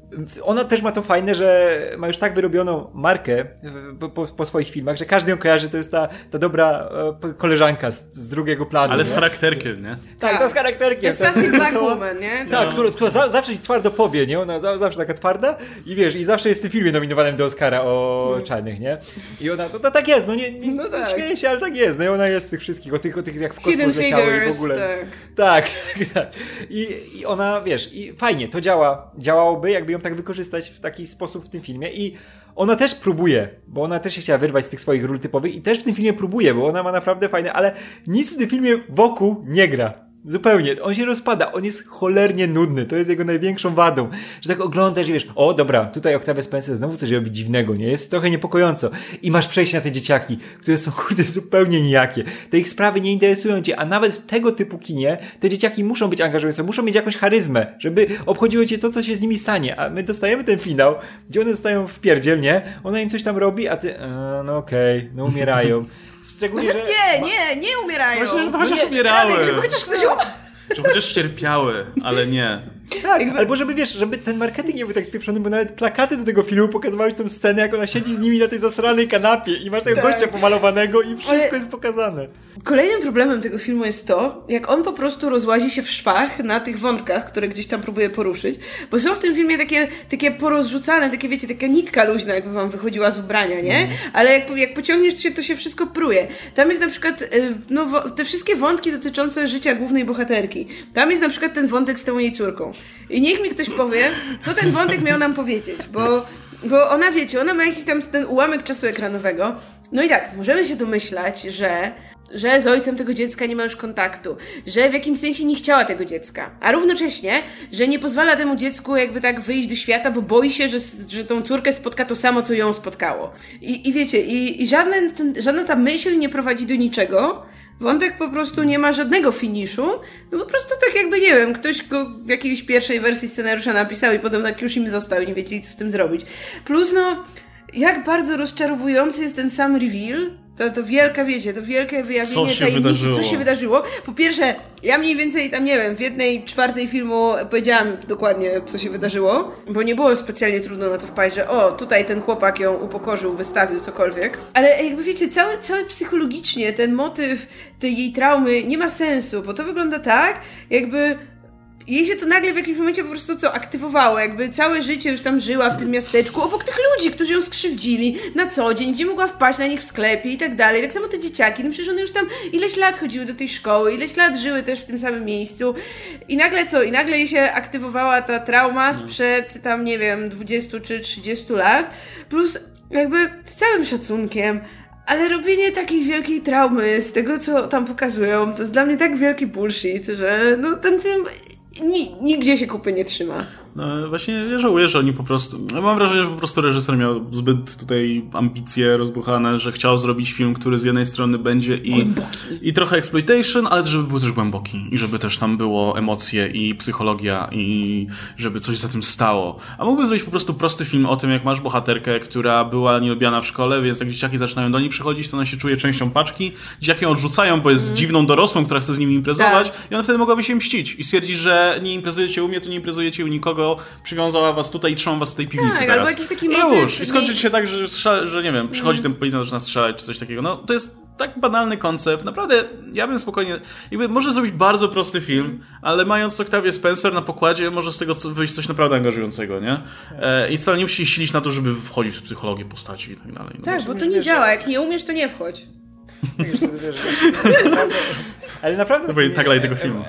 ona też ma to fajne, że ma już tak wyrobioną markę po, po swoich filmach, że każdy ją kojarzy, to jest ta, ta dobra koleżanka z, z drugiego planu. Ale nie? z charakterkiem, nie? Tak, tak, to z charakterkiem. To jest Sassy Black Woman, nie? Tak, no. która, która za, zawsze twardo powie, nie? Ona za, zawsze taka twarda i wiesz, i zawsze jest w tym filmie nominowanym do Oscara o mm. czarnych, nie? I ona, to, to tak jest, no nie, nie, no tak. śmieję się, ale tak jest, no i ona jest w tych wszystkich, o tych, o tych jak w Hidden kosmos leciały i w ogóle. Tak. Tak, tak. I, I ona, wiesz, i fajnie, to działa, działałoby, jakby ją tak wykorzystać w taki sposób w tym filmie i ona też próbuje, bo ona też się chciała wyrwać z tych swoich ról typowych i też w tym filmie próbuje, bo ona ma naprawdę fajne, ale nic w tym filmie wokół nie gra. Zupełnie. On się rozpada. On jest cholernie nudny. To jest jego największą wadą. Że tak oglądasz i wiesz, o dobra, tutaj Octavia Spencer znowu coś robi dziwnego, nie? Jest trochę niepokojąco. I masz przejść na te dzieciaki, które są, kurde, zupełnie nijakie. Te ich sprawy nie interesują cię, a nawet w tego typu kinie te dzieciaki muszą być angażujące, muszą mieć jakąś charyzmę, żeby obchodziło cię to, co się z nimi stanie. A my dostajemy ten finał, gdzie one zostają w pierdziel, nie? Ona im coś tam robi, a ty, a, no okej, okay, no umierają. Szczególnie, że... Nie, nie, nie umierają. Myślę, żeby chociaż umierały. Radek, żeby chociaż ktoś umarł. Żeby chociaż cierpiały, ale nie. Tak, jakby... albo żeby, wiesz, żeby ten marketing nie był tak spieprzony, bo nawet plakaty do tego filmu pokazywały tą scenę, jak ona siedzi z nimi na tej zasranej kanapie i masz tego tak. gościa pomalowanego i wszystko ale... jest pokazane. Kolejnym problemem tego filmu jest to, jak on po prostu rozłazi się w szwach na tych wątkach, które gdzieś tam próbuje poruszyć, bo są w tym filmie takie, takie porozrzucane, takie wiecie, taka nitka luźna, jakby wam wychodziła z ubrania, nie? Mm. Ale jak, jak pociągniesz się, to się wszystko pruje. Tam jest na przykład, no, te wszystkie wątki dotyczące życia głównej bohaterki. Tam jest na przykład ten wątek z tą jej córką. I niech mi ktoś powie, co ten wątek miał nam powiedzieć, bo, bo ona, wiecie, ona ma jakiś tam ten ułamek czasu ekranowego. No i tak, możemy się domyślać, że że z ojcem tego dziecka nie ma już kontaktu, że w jakimś sensie nie chciała tego dziecka, a równocześnie, że nie pozwala temu dziecku jakby tak wyjść do świata, bo boi się, że, że tą córkę spotka to samo, co ją spotkało. I, i wiecie, i, i żadne, ten, żadna ta myśl nie prowadzi do niczego. Wątek po prostu nie ma żadnego finiszu, no po prostu tak jakby, nie wiem, ktoś go w jakiejś pierwszej wersji scenariusza napisał i potem tak już im został i nie wiedzieli, co z tym zrobić. Plus, no, jak bardzo rozczarowujący jest ten sam reveal, to, to wielka, wiecie, to wielkie wyjawienie tajemnicy, co się wydarzyło. Po pierwsze, ja mniej więcej tam, nie wiem, w jednej czwartej filmu powiedziałam dokładnie, co się wydarzyło, bo nie było specjalnie trudno na to wpaść, że o, tutaj ten chłopak ją upokorzył, wystawił, cokolwiek. Ale jakby wiecie, cały, cały psychologicznie ten motyw tej jej traumy nie ma sensu, bo to wygląda tak, jakby jej się to nagle w jakimś momencie po prostu co, aktywowało, jakby całe życie już tam żyła w tym miasteczku, obok tych ludzi, którzy ją skrzywdzili na co dzień, gdzie mogła wpaść na nich w sklepie i tak dalej. Tak samo te dzieciaki, no przecież one już tam ileś lat chodziły do tej szkoły, ileś lat żyły też w tym samym miejscu i nagle co, i nagle jej się aktywowała ta trauma sprzed tam, nie wiem, dwudziestu czy trzydziestu lat, plus jakby z całym szacunkiem, ale robienie takiej wielkiej traumy z tego, co tam pokazują, to jest dla mnie tak wielki bullshit, że no ten film nigdzie się kupy nie trzyma. No właśnie ja żałuję, że oni po prostu... Ja mam wrażenie, że po prostu reżyser miał zbyt tutaj ambicje rozbuchane, że chciał zrobić film, który z jednej strony będzie i, i trochę exploitation, ale żeby był też głęboki i żeby też tam było emocje i psychologia i żeby coś za tym stało. A mógłby zrobić po prostu prosty film o tym, jak masz bohaterkę, która była nielubiana w szkole, więc jak dzieciaki zaczynają do niej przychodzić, to ona się czuje częścią paczki. Dzieciaki ją odrzucają, bo jest mm. dziwną dorosłą, która chce z nimi imprezować tak. I ona wtedy mogłaby się mścić i stwierdzić, że nie imprezujecie u mnie, to nie imprezujecie u nikogo, przywiązała was tutaj i trzymam was w tej piwnicy tak, teraz. Albo jakiś taki I motyw. już. I skończy się tak, że, strzela, że nie wiem, przychodzi mm. ten policjant, zaczyna strzelać czy coś takiego. No to jest tak banalny koncept. Naprawdę, ja bym spokojnie... Jakby może zrobić bardzo prosty film, mm. ale mając Octavię Spencer na pokładzie, może z tego wyjść coś naprawdę angażującego, nie? E, I wcale nie musi silić na to, żeby wchodzić w psychologię postaci i tak dalej. No, tak, bo to nie wiesz, działa. Jak nie umiesz, to nie wchodź. Wiesz, wiesz, ale naprawdę... To był tagline tego filmu.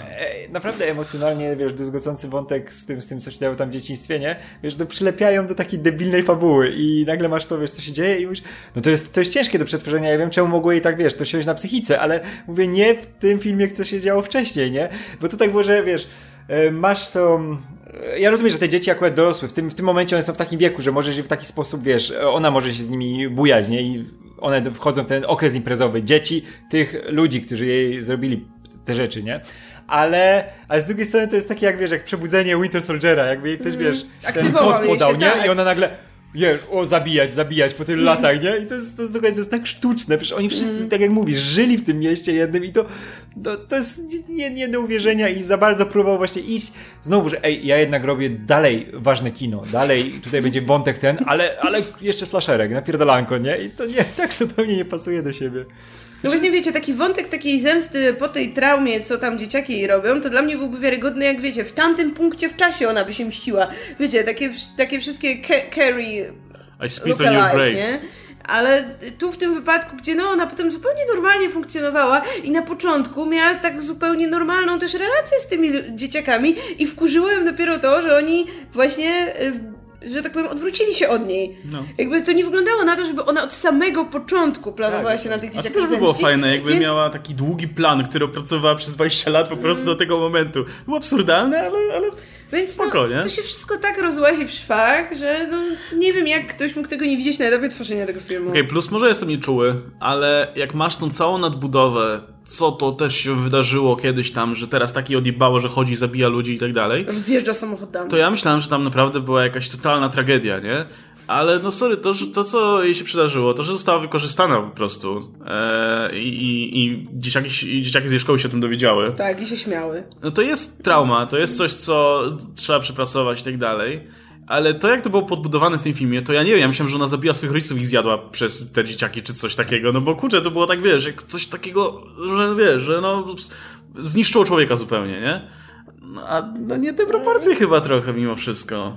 naprawdę emocjonalnie, wiesz, druzgocący wątek z tym, z tym, co się działo tam w dzieciństwie, nie? Wiesz, to przylepiają do takiej debilnej fabuły i nagle masz to, wiesz, co się dzieje i mówisz, no to jest, to jest ciężkie do przetworzenia, ja wiem, czemu mogło jej tak, wiesz, to siąść na psychice, ale mówię, nie w tym filmie, co się działo wcześniej, nie? Bo to tak było, że, wiesz, masz to... Ja rozumiem, że te dzieci akurat dorosły, w tym, w tym momencie one są w takim wieku, że możesz w taki sposób, wiesz, ona może się z nimi bujać, nie? I one wchodzą w ten okres imprezowy. Dzieci tych ludzi, którzy jej zrobili te rzeczy, nie? Ale, ale z drugiej strony to jest takie, jak wiesz, jak przebudzenie Winter Soldiera, jakby jej ktoś, mm. wiesz, ten kod podał, nie? Tak. I ona nagle... Wiesz, o, zabijać, zabijać po tylu latach, nie? I to jest, to jest, to jest tak sztuczne, przecież oni wszyscy, mm. tak jak mówisz, żyli w tym mieście jednym i to, to, to jest nie, nie do uwierzenia i za bardzo próbował właśnie iść znowu, że ej, ja jednak robię dalej ważne kino, dalej tutaj będzie wątek ten, ale, ale jeszcze slasherek, napierdalanko, nie? I to nie, tak zupełnie nie pasuje do siebie. No właśnie, wiecie, taki wątek takiej zemsty po tej traumie, co tam dzieciaki jej robią, to dla mnie byłby wiarygodny, jak wiecie, w tamtym punkcie w czasie ona by się mściła. Wiecie, takie, takie wszystkie ca- Carrie I spit on your grave. Nie? Ale tu w tym wypadku, gdzie no ona potem zupełnie normalnie funkcjonowała i na początku miała tak zupełnie normalną też relację z tymi dzieciakami i wkurzyło ją dopiero to, że oni właśnie... że tak powiem, odwrócili się od niej. No. Jakby to nie wyglądało na to, żeby ona od samego początku planowała tak, się na tych dzieciakach zemścić. A to by było fajne, jakby więc... miała taki długi plan, który opracowała przez dwadzieścia lat po prostu mm. do tego momentu. Było absurdalne, ale, ale więc spoko, no, nie? To się wszystko tak rozłazi w szwach, że no, nie wiem, jak ktoś mógł tego nie widzieć na etapie tworzenia tego filmu. Okej, okay, plus może jestem nieczuły, ale jak masz tą całą nadbudowę, co to też się wydarzyło kiedyś tam, że teraz taki odjebało, że chodzi, zabija ludzi i tak dalej. Że zjeżdża samochodami. To ja myślałem, że tam naprawdę była jakaś totalna tragedia, nie? Ale no sorry, to, że to co jej się przydarzyło, to, że została wykorzystana po prostu e, i, i, dzieciaki, i dzieciaki z jej szkoły się o tym dowiedziały. Tak, i się śmiały. No to jest trauma, to jest coś, co trzeba przepracować i tak dalej. Ale to, jak to było podbudowane w tym filmie, to ja nie wiem, ja myślałem, że ona zabija swoich rodziców i ich zjadła przez te dzieciaki, czy coś takiego, no bo kurczę, to było tak, wiesz, jak coś takiego, że wiesz, że no zniszczyło człowieka zupełnie, nie? No, a no nie te proporcje chyba trochę mimo wszystko.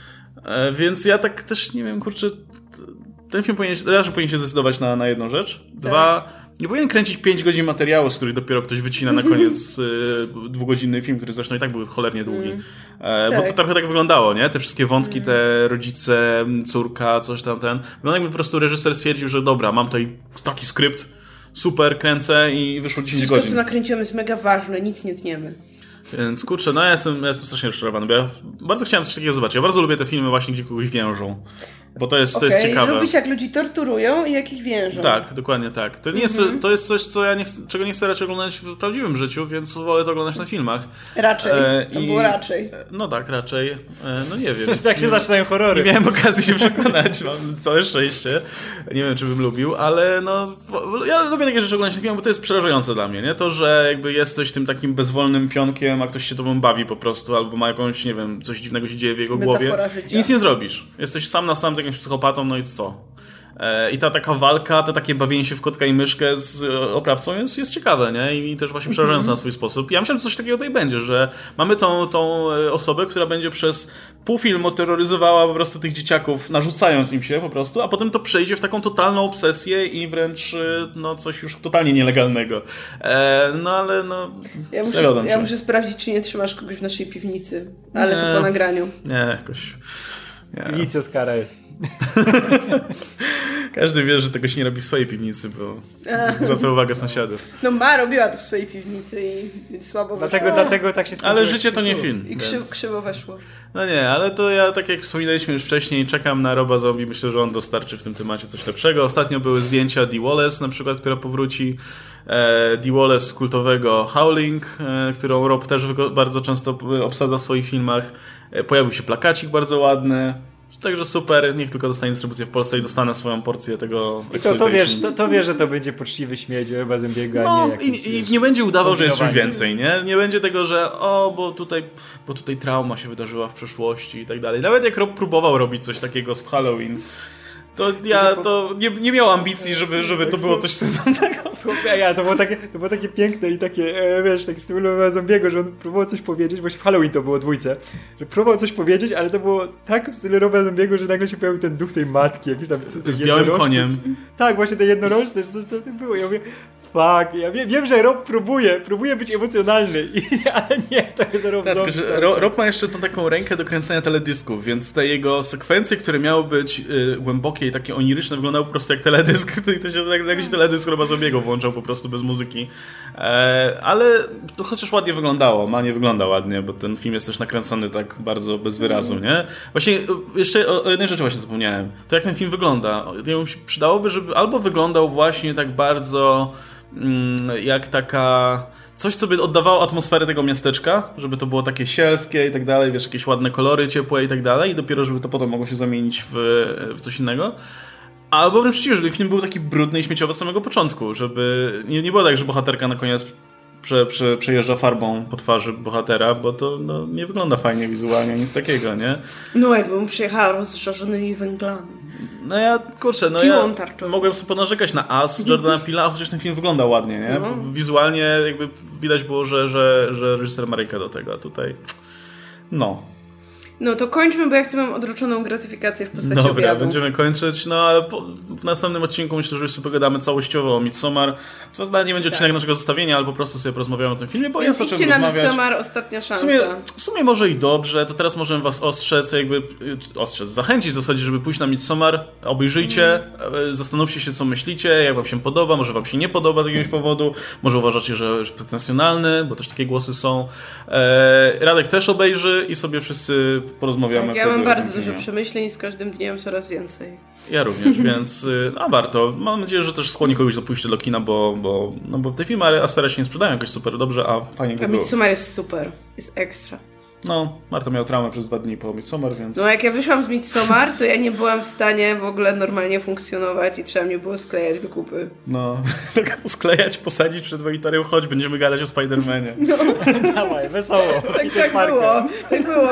E, więc ja tak też, nie wiem, kurczę, ten film powinien, raz, że powinien się zdecydować na, na jedną rzecz, dwa... Tak. Nie powinien kręcić pięć godzin materiału, z których dopiero ktoś wycina na koniec y, dwugodzinny film, który zresztą i tak był cholernie długi. Mm. E, tak. Bo to trochę tak wyglądało, nie? Te wszystkie wątki, mm. te rodzice, córka, coś tam ten. Wygląda jakby po prostu reżyser stwierdził, że dobra, mam tutaj taki skrypt, super, kręcę i wyszło dziesięć Wszystko, godzin. Wszystko, co nakręciłem jest mega ważne, nic nie tniemy. Więc kurczę, no ja jestem, ja jestem strasznie rozczarowany, bo ja bardzo chciałem coś takiego zobaczyć. Ja bardzo lubię te filmy właśnie, gdzie kogoś więżą. Bo to jest, okay. to jest ciekawe. Lubić, jak ludzi torturują i jak ich więżą. Tak, dokładnie tak. To, nie jest, mm-hmm. to jest coś, co ja nie chcę, czego nie chcę raczej oglądać w prawdziwym życiu, więc wolę to oglądać na filmach. Raczej. E, to i, było raczej. No tak, raczej. E, no nie wiem. Tak się nie, zaczynają horrory. Nie miałem okazji się przekonać. Mam całe szczęście. Nie wiem, czy bym lubił, ale no ja lubię takie rzeczy oglądać na filmach, bo to jest przerażające dla mnie. Nie? To, że jakby jesteś tym takim bezwolnym pionkiem, a ktoś się tobą bawi po prostu, albo ma jakąś, nie wiem, coś dziwnego się dzieje w jego Metafora głowie. Życia. I nic nie zrobisz. Jesteś sam na sam z jakimś psychopatą, no i co? I ta taka walka, to takie bawienie się w kotka i myszkę z oprawcą jest, jest ciekawe, nie? I też właśnie przerażające mm-hmm. na swój sposób. Ja myślałem, że coś takiego tutaj będzie, że mamy tą, tą osobę, która będzie przez pół filmu terroryzowała po prostu tych dzieciaków, narzucając im się po prostu, a potem to przejdzie w taką totalną obsesję i wręcz no coś już totalnie nielegalnego. E, no ale no... Ja muszę, ja muszę sprawdzić, czy nie trzymasz kogoś w naszej piwnicy, ale nie, to po nagraniu. Nie, jakoś... Nie. Piwnicy Oskara jest. Każdy wie, że tego się nie robi w swojej piwnicy, bo zwraca uwagę sąsiadów. No ma robiła to w swojej piwnicy i słabo weszło. Dlatego, dlatego tak się skończyło. Ale życie to nie film. I krzyw, więc... krzywo weszło. No nie, ale to ja, tak jak wspominaliśmy już wcześniej, czekam na Roba Zombie. Myślę, że on dostarczy w tym temacie coś lepszego. Ostatnio były zdjęcia Dee Wallace na przykład, która powróci. E, Dee Wallace z kultowego Howling, e, którą Rob też bardzo często obsadza w swoich filmach. E, pojawił się plakacik bardzo ładny. Także super, niech tylko dostanie dystrybucję w Polsce i dostanę swoją porcję tego. I to, to, wiesz, to, to wiesz, że to będzie poczciwy śmieć Roba Zombiego, no, a nie jakiś, i, i nie będzie udawał, że jest coś więcej, nie? Nie będzie tego, że o, bo tutaj, bo tutaj trauma się wydarzyła w przeszłości i tak dalej. Nawet jak Rob próbował robić coś takiego w Halloween, to ja to nie, nie miał ambicji, żeby, żeby to było coś sensownego. Ja, to było takie, to było takie piękne i takie, e, wiesz, takie w stylu Roba Zombiego, że on próbował coś powiedzieć, właśnie w Halloween to było dwójce, że próbował coś powiedzieć, ale to było tak w stylu Roba Zombiego, że nagle się pojawił ten duch tej matki, jakiś tam... Co, z białym koniem. Tak, właśnie ten jednorożec, to, to, to było. Ja mówię, Fuck, ja wiem, wiem, że Rob próbuje, próbuje być emocjonalny, ale nie, to jest Rob tak, Zombie. Że Ro, Rob ma jeszcze tą taką rękę do kręcenia teledysków, więc te jego sekwencje, które miały być y, głębokie i takie oniryczne, wyglądały po prostu jak teledysk. I to się jak jakiś teledysk Roba Zombiego włączał po prostu bez muzyki. E, ale to chociaż ładnie wyglądało, ma nie wygląda ładnie, bo ten film jest też nakręcony tak bardzo bez wyrazu, nie? Właśnie jeszcze o, o jednej rzeczy właśnie zapomniałem. To jak ten film wygląda. To mi się przydałoby, żeby albo wyglądał właśnie tak bardzo jak taka... Coś, co by oddawało atmosferę tego miasteczka, żeby to było takie sielskie i tak dalej, wiesz, jakieś ładne kolory, ciepłe i tak dalej i dopiero, żeby to potem mogło się zamienić w, w coś innego. Albo wręcz przeciwnie, żeby film był taki brudny i śmieciowy od samego początku, żeby nie, nie było tak, że bohaterka na koniec prze, prze, przejeżdża farbą po twarzy bohatera, bo to no, nie wygląda fajnie wizualnie, nic takiego, nie? No jakbym przyjechała rozżarzonymi węglami. No ja, kurczę, no Kiłą ja tarczą. mogłem sobie ponarzekać na Us Jordana Peele'a, a chociaż ten film wygląda ładnie, nie? No. Wizualnie jakby widać było, że, że, że reżyser ma rękę do tego, a tutaj no. No to kończmy, bo ja chcę mam odroczoną gratyfikację w postaci Dobra, obiadu. będziemy kończyć, no ale po, w następnym odcinku myślę, że już sobie pogadamy całościowo o Midsommar. To zdanie nie będzie odcinek tak. naszego zestawienia, albo po prostu sobie porozmawiamy o tym filmie, bo jest o czym idźcie na rozmawiać. Midsommar, ostatnia szansa. W sumie, w sumie może i dobrze, to teraz możemy was ostrzec, jakby ostrzec, zachęcić w zasadzie, żeby pójść na Midsommar, obejrzyjcie, mm. zastanówcie się, co myślicie, jak wam się podoba, może wam się nie podoba z jakiegoś powodu, może uważacie, że jest pretensjonalny, bo też takie głosy są. E, Radek też obejrzy i sobie wszyscy porozmawiamy. Tak, ja mam bardzo dużo przemyśleń i z każdym dniem coraz więcej. Ja również, więc no warto. Mam nadzieję, że też skłoni kogoś do pójścia do kina, bo, bo, no bo w tej filmie Astera się nie sprzedają jakoś super dobrze, a fajnie by było. A Midsommar jest super, jest ekstra. No, Marta miała traumę przez dwa dni po Midsommar, więc... No jak ja wyszłam z Midsommar, to ja nie byłam w stanie w ogóle normalnie funkcjonować i trzeba mnie było sklejać do kupy. No, tak sklejać, posadzić przed monitorem, chodź, będziemy gadać o Spider-Manie. No. Dawaj, wesoło. Tak, tak było, tak było.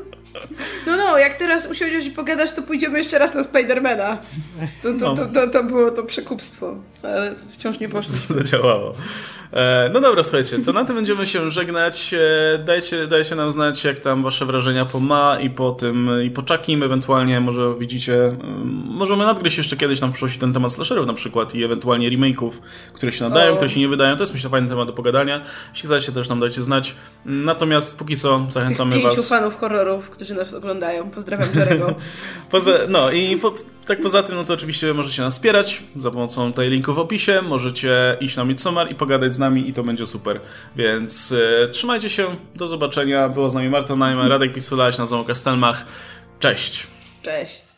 No, no, jak teraz usiądziesz i pogadasz, to pójdziemy jeszcze raz na Spidermana. To, to, to, to, to było to przekupstwo, ale wciąż nie poszło. Zadziałało. E, no dobra, słuchajcie, to na tym będziemy się żegnać. E, dajcie, dajcie nam znać, jak tam wasze wrażenia po Ma i po tym, i po Chuckim, ewentualnie może widzicie, um, możemy nadgryźć jeszcze kiedyś tam w przyszłości ten temat slasherów na przykład i ewentualnie remake'ów, które się nadają, o. które się nie wydają. To jest myślę fajny temat do pogadania. Jeśli chcecie, też nam dajcie znać. Natomiast póki co zachęcamy Tych was... pięciu fanów horrorów, którzy nas oglądają. Pozdrawiam Jerego. Poza, no i po, tak poza tym, no to oczywiście możecie nas wspierać za pomocą tej linku w opisie. Możecie iść na Midsommar i pogadać z nami i to będzie super. Więc e, trzymajcie się, do zobaczenia. Była z nami Marta Najman, Radek Pisula, się nazywam Kastelmach. Cześć. Cześć.